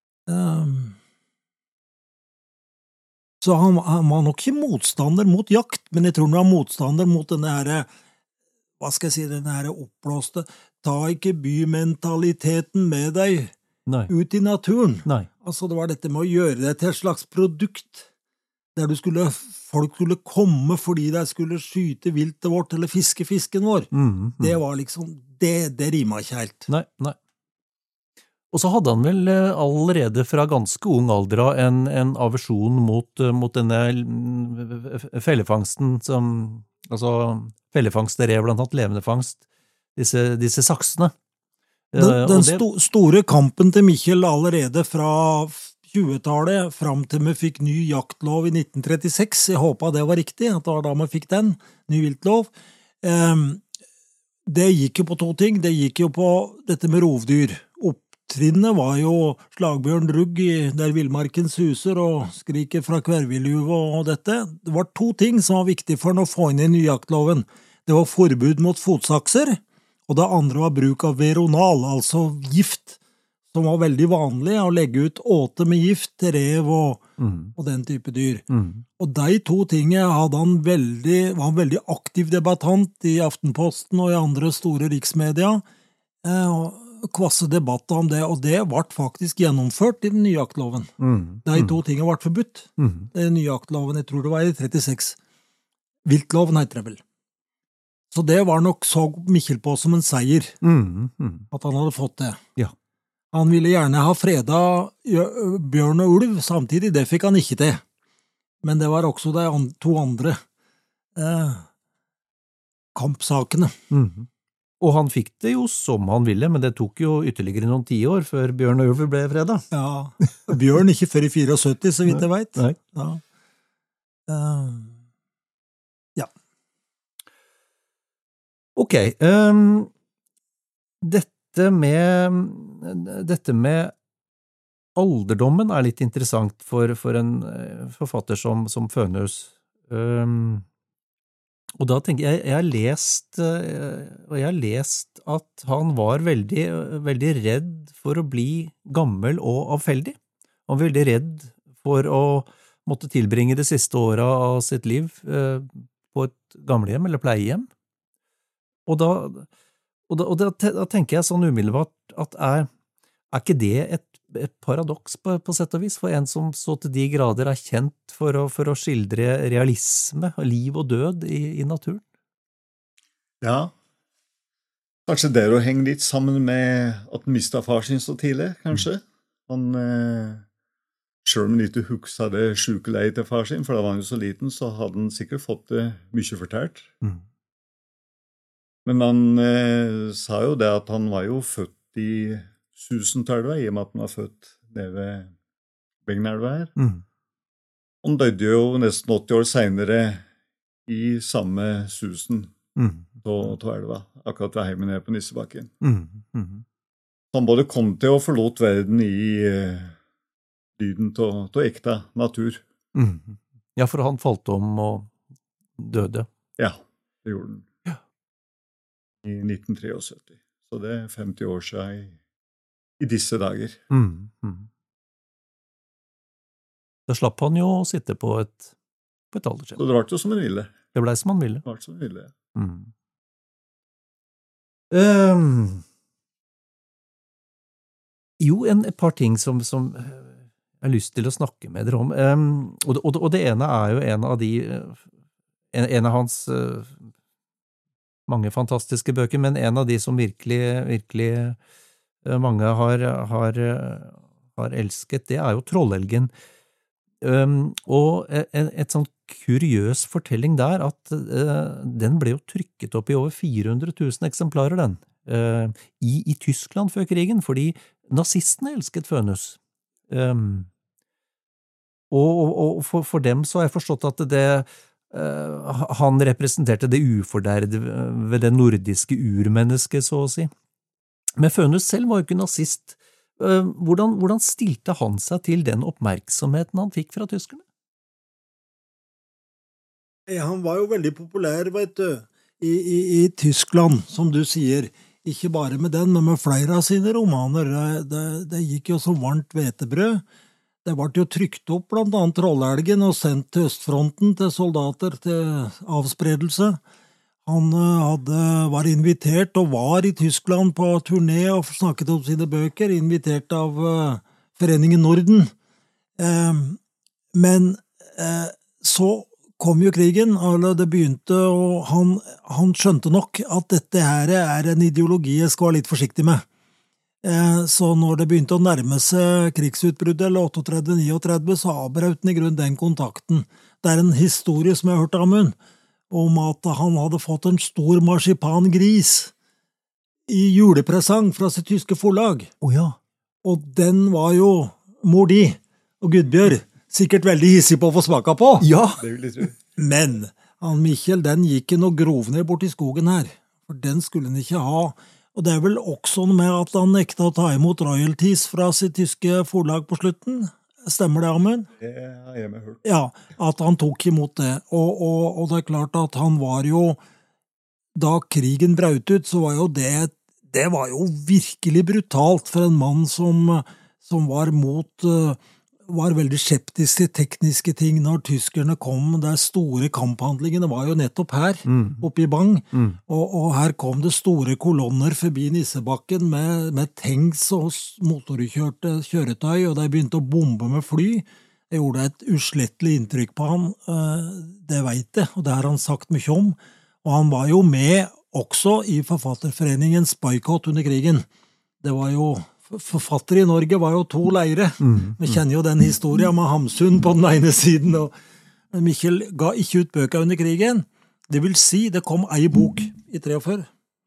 Så han var nok ikke motstander mot jakt, men jeg tror han var motstander mot denne her, hva skal jeg si, denne her oppblåste, ta ikke bymentaliteten med deg ut i naturen. Nei. Altså det var dette med å gjøre det til et slags produkt, der folk skulle komme fordi de skulle skyte viltet vårt eller fiske fisken vår. Det var liksom, det rimet ikke helt. Nei. Og så hadde han vel allerede fra ganske ung alder av en aversjon mot denne fellefangsten fellefangst er blant annet levende fangst, disse saksene. Den store kampen til Mikkjel allerede fra 20-tallet, fram til vi fikk ny jaktlov i 1936, jeg håper det var riktig, at det var da vi fikk den, ny viltlov. Det gikk jo på to ting, det gikk jo på dette med rovdyr. Opptrinnet var jo slagbjørn rugg der villmarkens huser og skriker fra kverviljuve og dette. Det var to ting som var viktig for å få inn i ny jaktloven. Det var forbud mot fotsakser, og det andre var bruk av veronal, altså gift, som var veldig vanlig, å legge ut åte med gift til rev og den type dyr. Og de to tingene var han veldig aktiv debattant i Aftenposten og i andre store riksmedia, kvasse debatter om det, og det ble faktisk gjennomført i den nye jaktloven. De to tingene ble forbudt. Den nye jaktloven, jeg tror det var i 36. Viltloven heter det vel. Så det var nok så Mikkjel på som en seier, at han hadde fått det. Ja. Han ville gjerne ha freda bjørn og ulv samtidig, det fikk han ikke til. Men det var også de to andre kampsakene. Og han fikk det jo som han ville, men det tok jo ytterligere noen 10 år før bjørn og ulv ble freda. Ja, bjørn ikke før i 74, så vidt jeg vet. Nei. Ja. Ok, dette med alderdommen er litt interessant for en forfatter som Fønhus. Og da tenker jeg, jeg har lest at han var veldig, veldig redd for å bli gammel og avfeldig. Han var veldig redd for å måtte tilbringe det siste året av sitt liv på et gamlehjem eller pleiehjem. Og da tenker jeg sånn umiddelbart at er ikke det et et paradoks på sett og vis, for en som så til de grader kjent for å skildre realisme, liv og død i naturen. Ja, kanskje det å henge litt sammen med at han mistet far sin så tidlig, kanskje. Han, selv om han ikke husker det sykeleiet til far sin, for da var han jo så liten, så hadde han sikkert fått det mye fortalt. Men han sa jo det at han var jo født i Susentelva, i og med at han var født nede ved Begnelva her. Han døde jo nesten 80 år senere i samme Susen til elva, akkurat ved heimen nede på Nissebakken. Han både kom til og forlot verden i lyden til ekte natur. Ja, for han falt om og døde. Ja, det gjorde han. Ja. I 1973. Så det 50 år siden i disse dager. Da slapp han jo å sitte på et alderskjell. Så det var ikke som han ville. Det ble som han ville. Det var ikke som han ville. Jo, et par ting som jeg har lyst til å snakke med dere om. Og det ene jo en av hans mange fantastiske bøker, men en av de som virkelig mange har elsket, det jo Trollelgen. Og et sånn kuriøs fortelling der, at den ble jo trykket opp i over 400 000 eksemplarer, den, i Tyskland før krigen, fordi nazistene elsket Fønhus. Og for dem så har jeg forstått at han representerte det ufordærde ved det nordiske urmennesket, så å si. Men Fønhus selv var jo ikke nazist. Hvordan stilte han seg til den oppmerksomheten han fikk fra tyskerne? Han var jo veldig populær, vet du, i Tyskland, som du sier. Ikke bare med den, men med flere av sine romaner. Det gikk jo som varmt hvetebrød. Det ble jo trykt opp blant annet Trollelgen og sendt til østfronten til soldater til avspredelse. Han var invitert og var i Tyskland på turné og snakket om sine bøker, invitert av Foreningen Norden. Men så kom jo krigen, eller det begynte, og han skjønte nok at dette her en ideologi jeg skal være litt forsiktig med. Så når det begynte å nærme seg krigsutbruddet, eller 38-39, så avbrøt han i grunn den kontakten. Det en historie som jeg har hørt av Amund, om at han hadde fått en stor marsipangris i julepresang fra sitt tyske forlag. Ja. Og den var jo mor di og Gudbjørg sikkert veldig hissig på å få smaka på. Ja! Det vil jeg tro. Men Michael, den gikk inn og grov ned bort i skogen her, for den skulle han ikke ha. Og det vel også noe med at han nekta å ta imot royalties fra sitt tyske forlag på slutten. Stemmer det, Amund? Det har jeg med hørt. Ja, at han tok imot det. Og det klart at han var jo, da krigen braut ut, så var jo det var jo virkelig brutalt for en mann som var veldig skeptisk til tekniske ting når tyskerne kom. De store kamphandlingene var jo nettopp her, oppe i Bang. Og her kom det store kolonner forbi Nissebakken med tanks og motorkjørte kjøretøy, og de begynte å bombe med fly. Det gjorde et uslettelig inntrykk på han, det vet jeg, og det har han sagt mye om. Og han var jo med også i Forfatterforeningens boykott under krigen. Det var jo forfattere i Norge var jo 2 leire. Vi kjenner jo den historien med Hamsun på den ene siden, og Michael ga ikke ut bøker under krigen. Det vil si, det kom ei bok i 43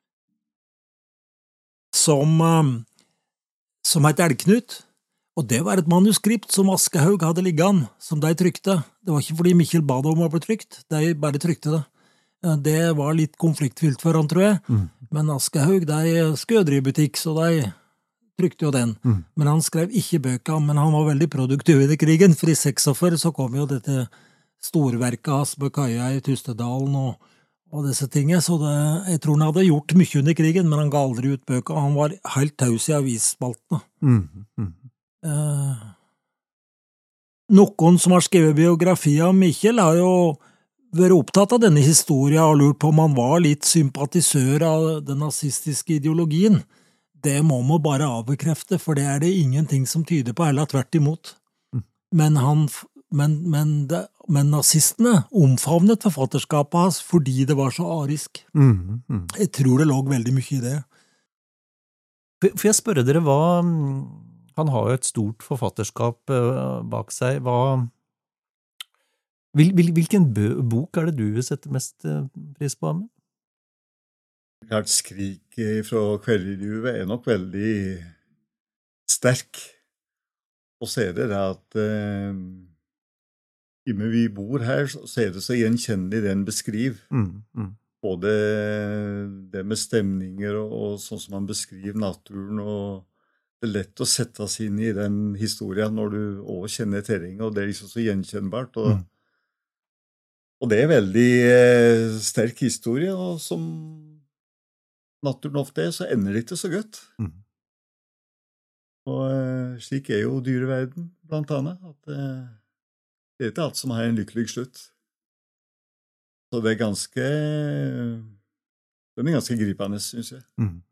som het Elgknut, og det var et manuskript som Aschehoug hadde liggende, som de trykte. Det var ikke fordi Michael ba det om å bli trykt, de bare trykte det. Det var litt konfliktfylt for han, tror jeg. Men Aschehoug, de skødde i butikk, så de trykte jo den. Men han skrev ikke bøker, men han var veldig produktiv i krigen, for i 46 så kom jo dette storverket hans, Bøkøya i Tustedalen og disse tingene, så jeg tror han hadde gjort mye under krigen, men han ga aldri ut bøker, han var helt taus i avisspaltene. Noen som har skrevet biografi av Michael har jo vært opptatt av denne historien og lurt på om han var litt sympatisør av den nazistiske ideologien. det må man bare avbekrefte, for det det ingenting som tyder på, eller tvert imot. Men nazistene omfavnet forfatterskapet hans fordi det var så arisk. Jeg tror det lå veldig mye i det. For jeg spørre dere han har jo et stort forfatterskap bak seg, hvilken bok det du vil sette mest pris på, Amund? Klart Skrik fra Kvelderjuvet nok veldig sterk. Og så det at i med vi bor her, så det så gjenkjennelig den beskriv. Både det med stemninger og sånn som man beskriver naturen, og det lett å sette seg inn i den historien når du også kjenner terrenget, og det liksom så gjenkjennbart. Og det veldig sterk historie, og som naturen ofte så ender det ikke så godt. Og slik jo dyreverden, blant annet, at det ikke alt som har en lykkelig slutt. Så det ganske gripende, synes jeg.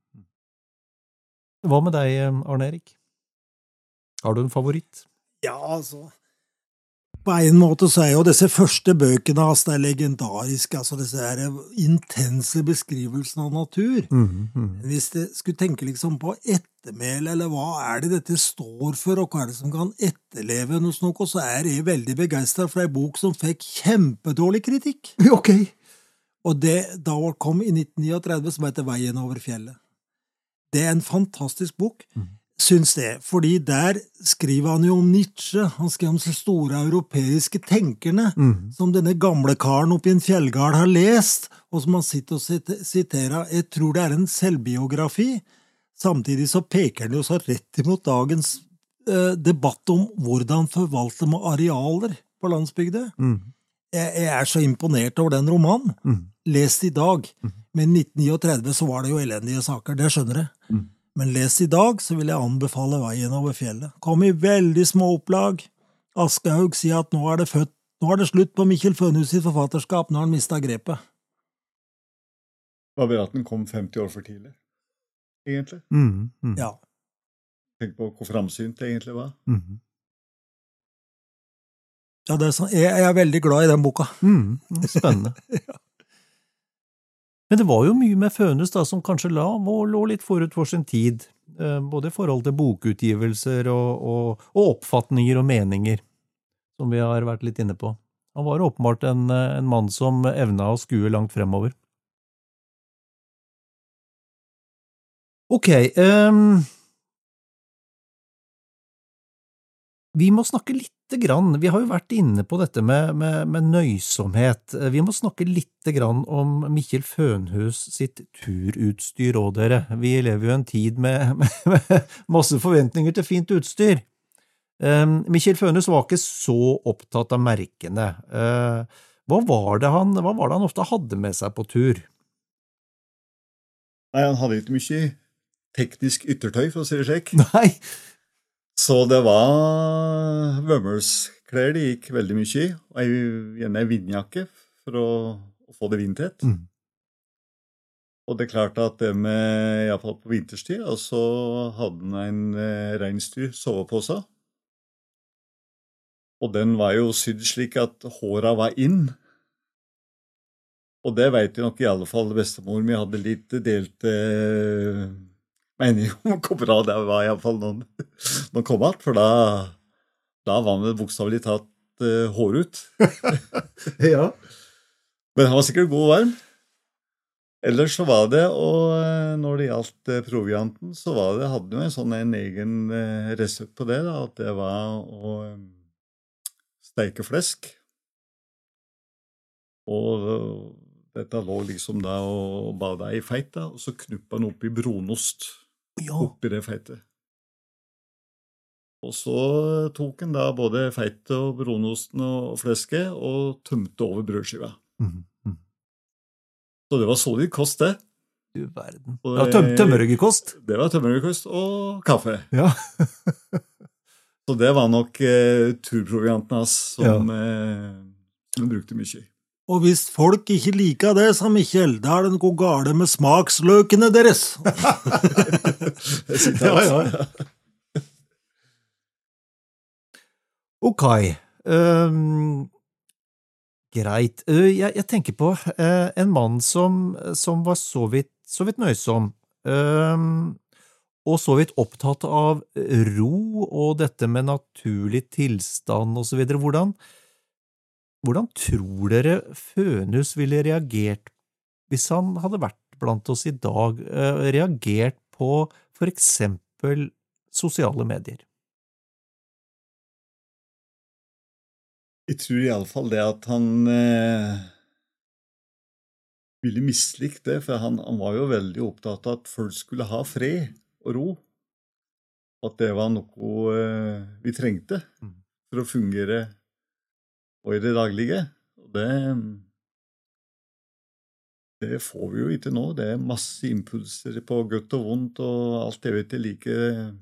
Hva med deg, Arne Erik? Har du en favoritt? Ja, altså, på en måte så jo disse første bøkene hans legendariske, altså disse intense beskrivelsene av natur. Hvis det skulle tenke liksom på ettermæle, eller hva det dette står for, og hva det som kan etterleve noe sånt, så jeg veldig begeistret for en bok som fikk kjempedårlig kritikk. Ok. Og det da kom i 1939, som heter Veien over fjellet. Det en fantastisk bok, syns det, fordi der skriver han jo om Nietzsche, han skriver om så store europeiske tenkerne, som denne gamle karen oppe i en fjellgard har lest, og som han sitter og siterer. Jeg tror det en selvbiografi, samtidig så peker han jo så rett imot dagens debatt om hvordan forvalter man arealer på landsbygda. Jeg så imponert over den romanen, lest i dag, men 1939 så var det jo elendige saker, det skjønner jeg. Men les i dag, så vil jeg anbefale Veien over fjellet. Kom i veldig små opplag. Aschehoug sier at nå det slutt på Mikkjel Fønhus sitt forfatterskap, når han mistet grepet. Det var bare at den kom 50 år for tidlig, egentlig. Ja. Tenk på hvor framsynt det egentlig var. Ja, sånn. Jeg veldig glad i den boka. Spennende. Ja. Men det var jo mye med Fønhus da, som kanskje lå litt forut for sin tid, både i forhold til bokutgivelser og oppfatninger og meninger, som vi har vært litt inne på. Han var åpenbart en mann som evnet å skue langt fremover. Ok, vi må snakke litt grann, vi har jo vært inne på dette med nøysomhet. Vi må snakke litt grann om Mikkjel Fønhus sitt turutstyr også, dere. Vi lever jo en tid med masse forventninger til fint utstyr. Mikkjel Fønhus var ikke så opptatt av merkene. Hva var det han ofte hadde med seg på tur? Nei, han hadde ikke mye teknisk yttertøy, for å si det slik. Nei. Så det var vømmelsklær det gikk veldig mye i, og gjerne en vindjakke for å få det vindtett. Og det klart at det med, i hvert fall på vinterstid, og så hadde han en reinsdyr sovepose. Og den var jo sydd slik at håret var inn. Og det vet jeg nok i alle fall bestemor mi hadde litt delt mening om hvor bra det var i alle fall når kom alt, for da var det bokstavelig tatt hår ut. Ja. Men han var sikkert god og varm. Ellers så var det, og når det gjaldt provianten, så hadde jo en egen resept på det, da, at det var å steike flesk. Og dette lå liksom da og bada i feit, da, og så knuppa han opp i brunost. Ja. Oppi det feite. Og så tok han da både feite og brunosten og flesket og tømte over brødskiva. Så det var solid kost, det. Du verden. Ja, tømmerøggekost. Det var tømmerøggekost og kaffe. Ja. Så det var nok turprovianten hans som han brukte mye. Og hvis folk ikke liker det, sa Mikkjel, da det noe gale med smaksløkene deres. Ja. Ok. Greit. Jeg tenker på en mann som var så vidt nøysom, og så vidt opptatt av ro og dette med naturlig tilstand og så videre. Hvordan tror dere Fønhus ville reagert hvis han hadde vært blant oss i dag, reagert på for eksempel sosiale medier? Jeg tror i alle fall det at han ville mislikt det, for han var jo veldig opptatt av at folk skulle ha fred og ro. At det var noe vi trengte for å fungere og i det daglige. Og det får vi jo ikke nå. Det masse impulser på godt og vondt, og alt det vet jeg like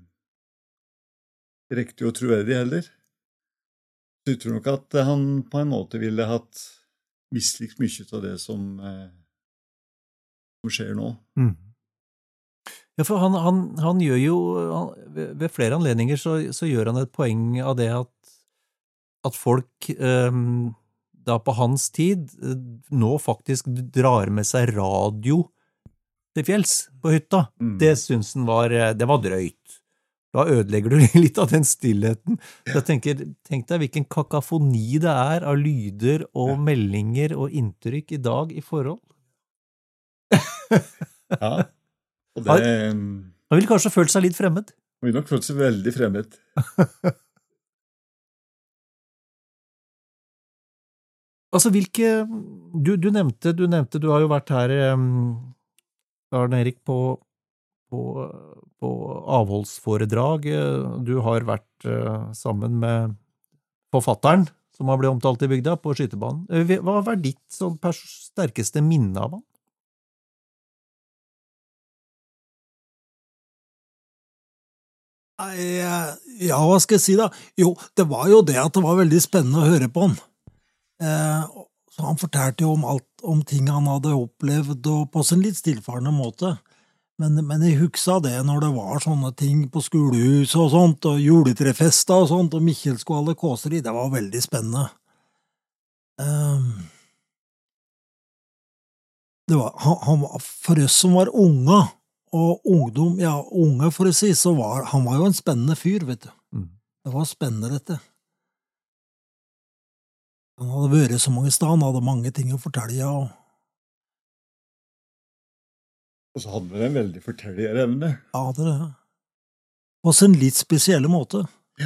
riktig og troverdig heller. Så jeg tror nok at han på en måte ville hatt mislikt mye av det som skjer nå. Ja, for han gjør jo, ved flere anledninger så gjør han et poeng av det at folk da på hans tid nå faktisk drar med seg radio til fjells på hytta. Det synes han det var drøyt. Da ødelegger du litt av den stillheten. Så jeg tenk deg hvilken kakafoni det av lyder og meldinger og inntrykk i dag i forhold. Ja, og det... Han vil kanskje føle seg litt fremmed. Han vil nok føle seg veldig fremmed. Altså, du nevnte, du har jo vært her, Arne Erik, på avholdsforedrag. Du har vært sammen med forfatteren, som har blitt omtalt i bygda, på skytebanen. Hva var ditt sterkeste minne av han? Ja, hva skal jeg si da? Jo, det var jo det at det var veldig spennende å høre på han. Så han fortalte jo om ting han hadde opplevd, og på sin litt stillfarende måte. Men jeg huksa det når det var sånne ting på skolehuset og sånt, og juletrefester og sånt, og Mikkjel skulle ha alle kåseri. Det var veldig spennende. Det var, for oss som var unge, og ungdom, ja, unge for å si, så han var jo en spennende fyr, vet du. Det var spennende, dette. Han hadde vært så mange steder, han hadde mange ting å fortelle, Og så hadde han en veldig fortellerevne. Ja, det. På sin litt spesielle måte. Ja.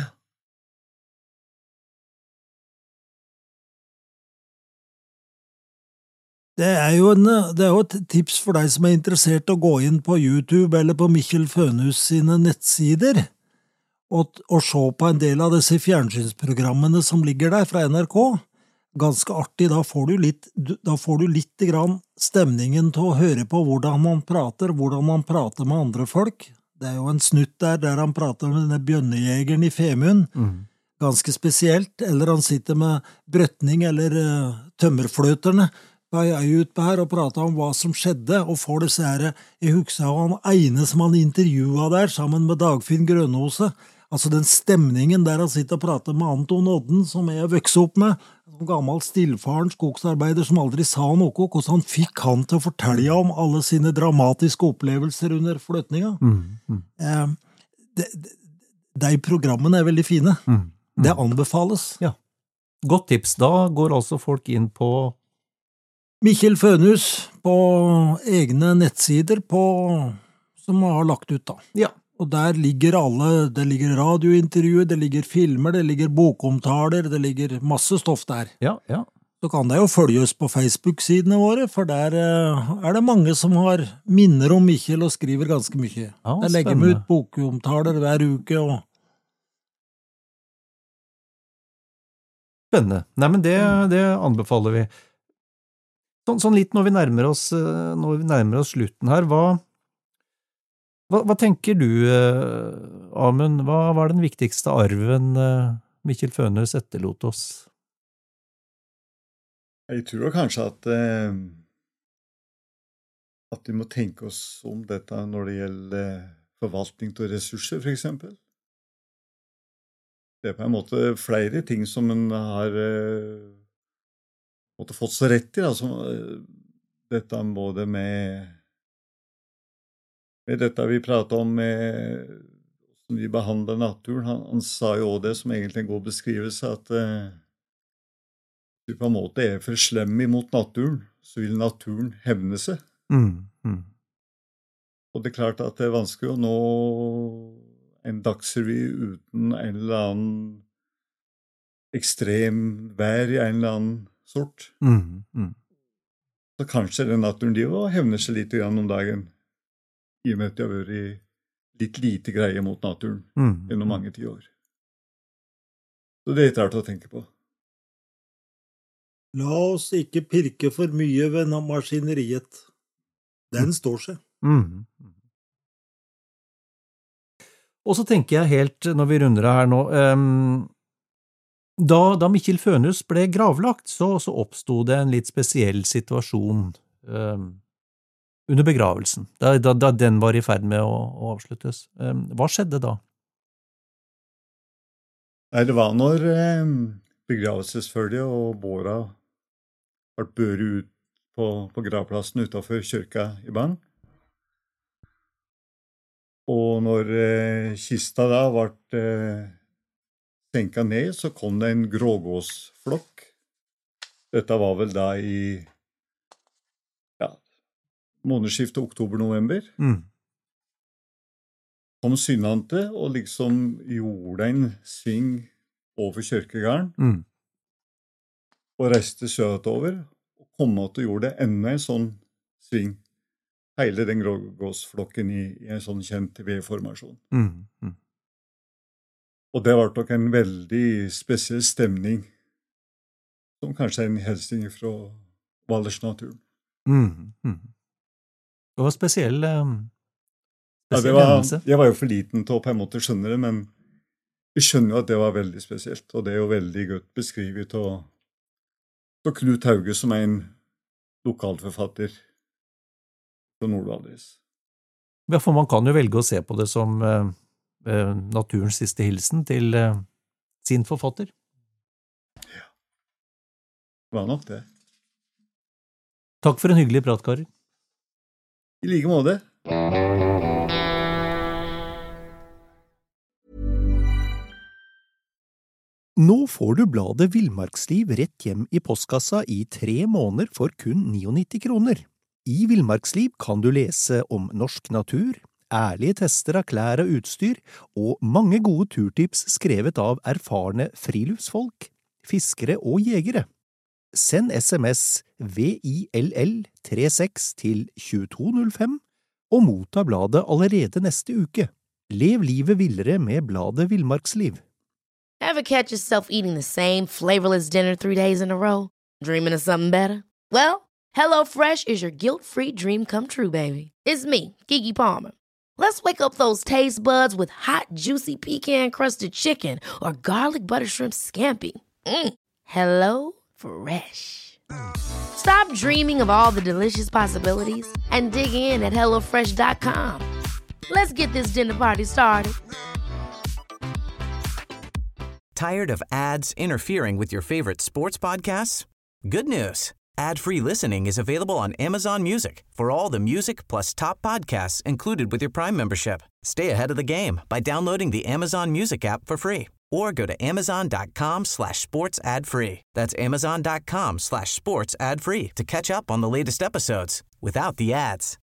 Det er jo et tips for deg som er interessert å gå inn på YouTube eller på Mikkjel Fønhus sine nettsider og se på en del av disse fjernsynsprogrammene som ligger der fra NRK. Ganske artig, da får du litt grann stemningen til å høre på hvordan man prater med andre folk. Det er jo en snutt der han prater med denne bjønnejegeren i Femund, ganske spesielt, eller han sitter med brøtning eller tømmerfløterne på ei utpå her og prater om hva som skjedde, og får disse her, jeg husker av han ene som han intervjuet der, sammen med Dagfinn Grønåse. Altså den stemningen der han sitter og prater med Anton Odden, som jeg vokste opp med, en gammel stillfaren skogsarbeider som aldri sa noe, hvordan han fikk han til å fortelle om alle sine dramatiske opplevelser under fløtninga. De programmene er veldig fine. Det anbefales. Ja. Godt tips. Da går altså folk inn på Mikkjel Fønhus på egne nettsider som har lagt ut da. Ja. Og der ligger det ligger radiointervjuer, det ligger filmer, det ligger bokomtaler, det ligger masse stoff der. Ja. Så kan det jo følge oss på Facebook-sidene våre, for der det mange som har minner om Mikkjel og skriver ganske mye. Ja, der legger vi ut bokomtaler hver uke. Spennende. Nei, men det anbefaler vi. Sånn litt når vi nærmer oss slutten her, hva tenker du, Amund? Hva var den viktigste arven Mikkjel Fønhus etterlot oss? Jeg tror kanskje at vi må tenke oss om dette når det gjelder forvaltning av ressurser, for eksempel. Det på en måte flere ting som en har fått så rett i, altså, dette både med dette vi pratet om, med hvordan vi behandler naturen. Han sa jo også det som egentlig en god beskrivelse, at du på en måte for slem imot naturen, så vil naturen hevne seg. Og det klart at det vanskelig å nå en dagsrevy uten en eller annen ekstrem vær i en eller annen sort. Så kanskje den naturen de også hevner seg litt grann om dagen, i og med at de har vært litt lite greie mot naturen gjennom mange 10 år. Så det litt rart å tenke på. La oss ikke pirke for mye ved maskineriet. Den står seg. Og så tenker jeg helt, når vi runder det her nå, da Mikkel Fønhus ble gravlagt, så oppstod det en litt spesiell situasjon under begravelsen, da den var i ferd med å avsluttes. Hva skjedde da? Nei, det var når begravelsesfølget og båra ble børet ut på gravplassen utenfor kyrka i Bang. Og når kista da ble senket ned, så kom det en grågåsflokk. Dette var vel da i månedsskiftet oktober-november. Kom synnante og liksom gjorde en sving over kyrkegården og reiste søtover og kom at og gjorde enda en sånn sving. Hele den grågåsflokken i en sånn kjent V-formasjon. Og det var nok en veldig spesiell stemning, som kanskje en hilsen fra Valdresnaturen. Det var spesiell hendelse. Jeg var jo for liten til å på en måte skjønne det, men vi skjønner jo at det var veldig spesielt, og det er jo veldig godt beskrivet av Knut Hauge, som en lokalforfatter fra Nord-Valdres. Ja, for man kan jo velge å se på det som naturens siste hilsen til sin forfatter. Ja, det var nok det. Takk for en hyggelig prat, karer. I like måte. Nå får du bladet Villmarksliv rett hjem i postkassa i 3 måneder for kun 99 kroner. I Villmarksliv kan du lese om norsk natur, ærlige tester av klær og utstyr, og mange gode turtips skrevet av erfarne friluftsfolk, fiskere og jegere. Send SMS VILL36 til 2205 og motta bladet allerede neste uke. Lev livet villere med bladet Villmarksliv. Ever catch yourself eating the same flavorless dinner 3 days in a row? Dreaming of something better? Well, HelloFresh is your guilt-free dream come true, baby. It's me, Keke Palmer. Let's wake up those taste buds with hot, juicy pecan-crusted chicken or garlic butter shrimp scampi. HelloFresh. Stop dreaming of all the delicious possibilities and dig in at HelloFresh.com. Let's get this dinner party started. Tired of ads interfering with your favorite sports podcasts? Good news. Ad-free listening is available on Amazon Music for all the music plus top podcasts included with your Prime membership. Stay ahead of the game by downloading the Amazon Music app for free or go to amazon.com/sports ad-free. That's amazon.com/sports ad-free to catch up on the latest episodes without the ads.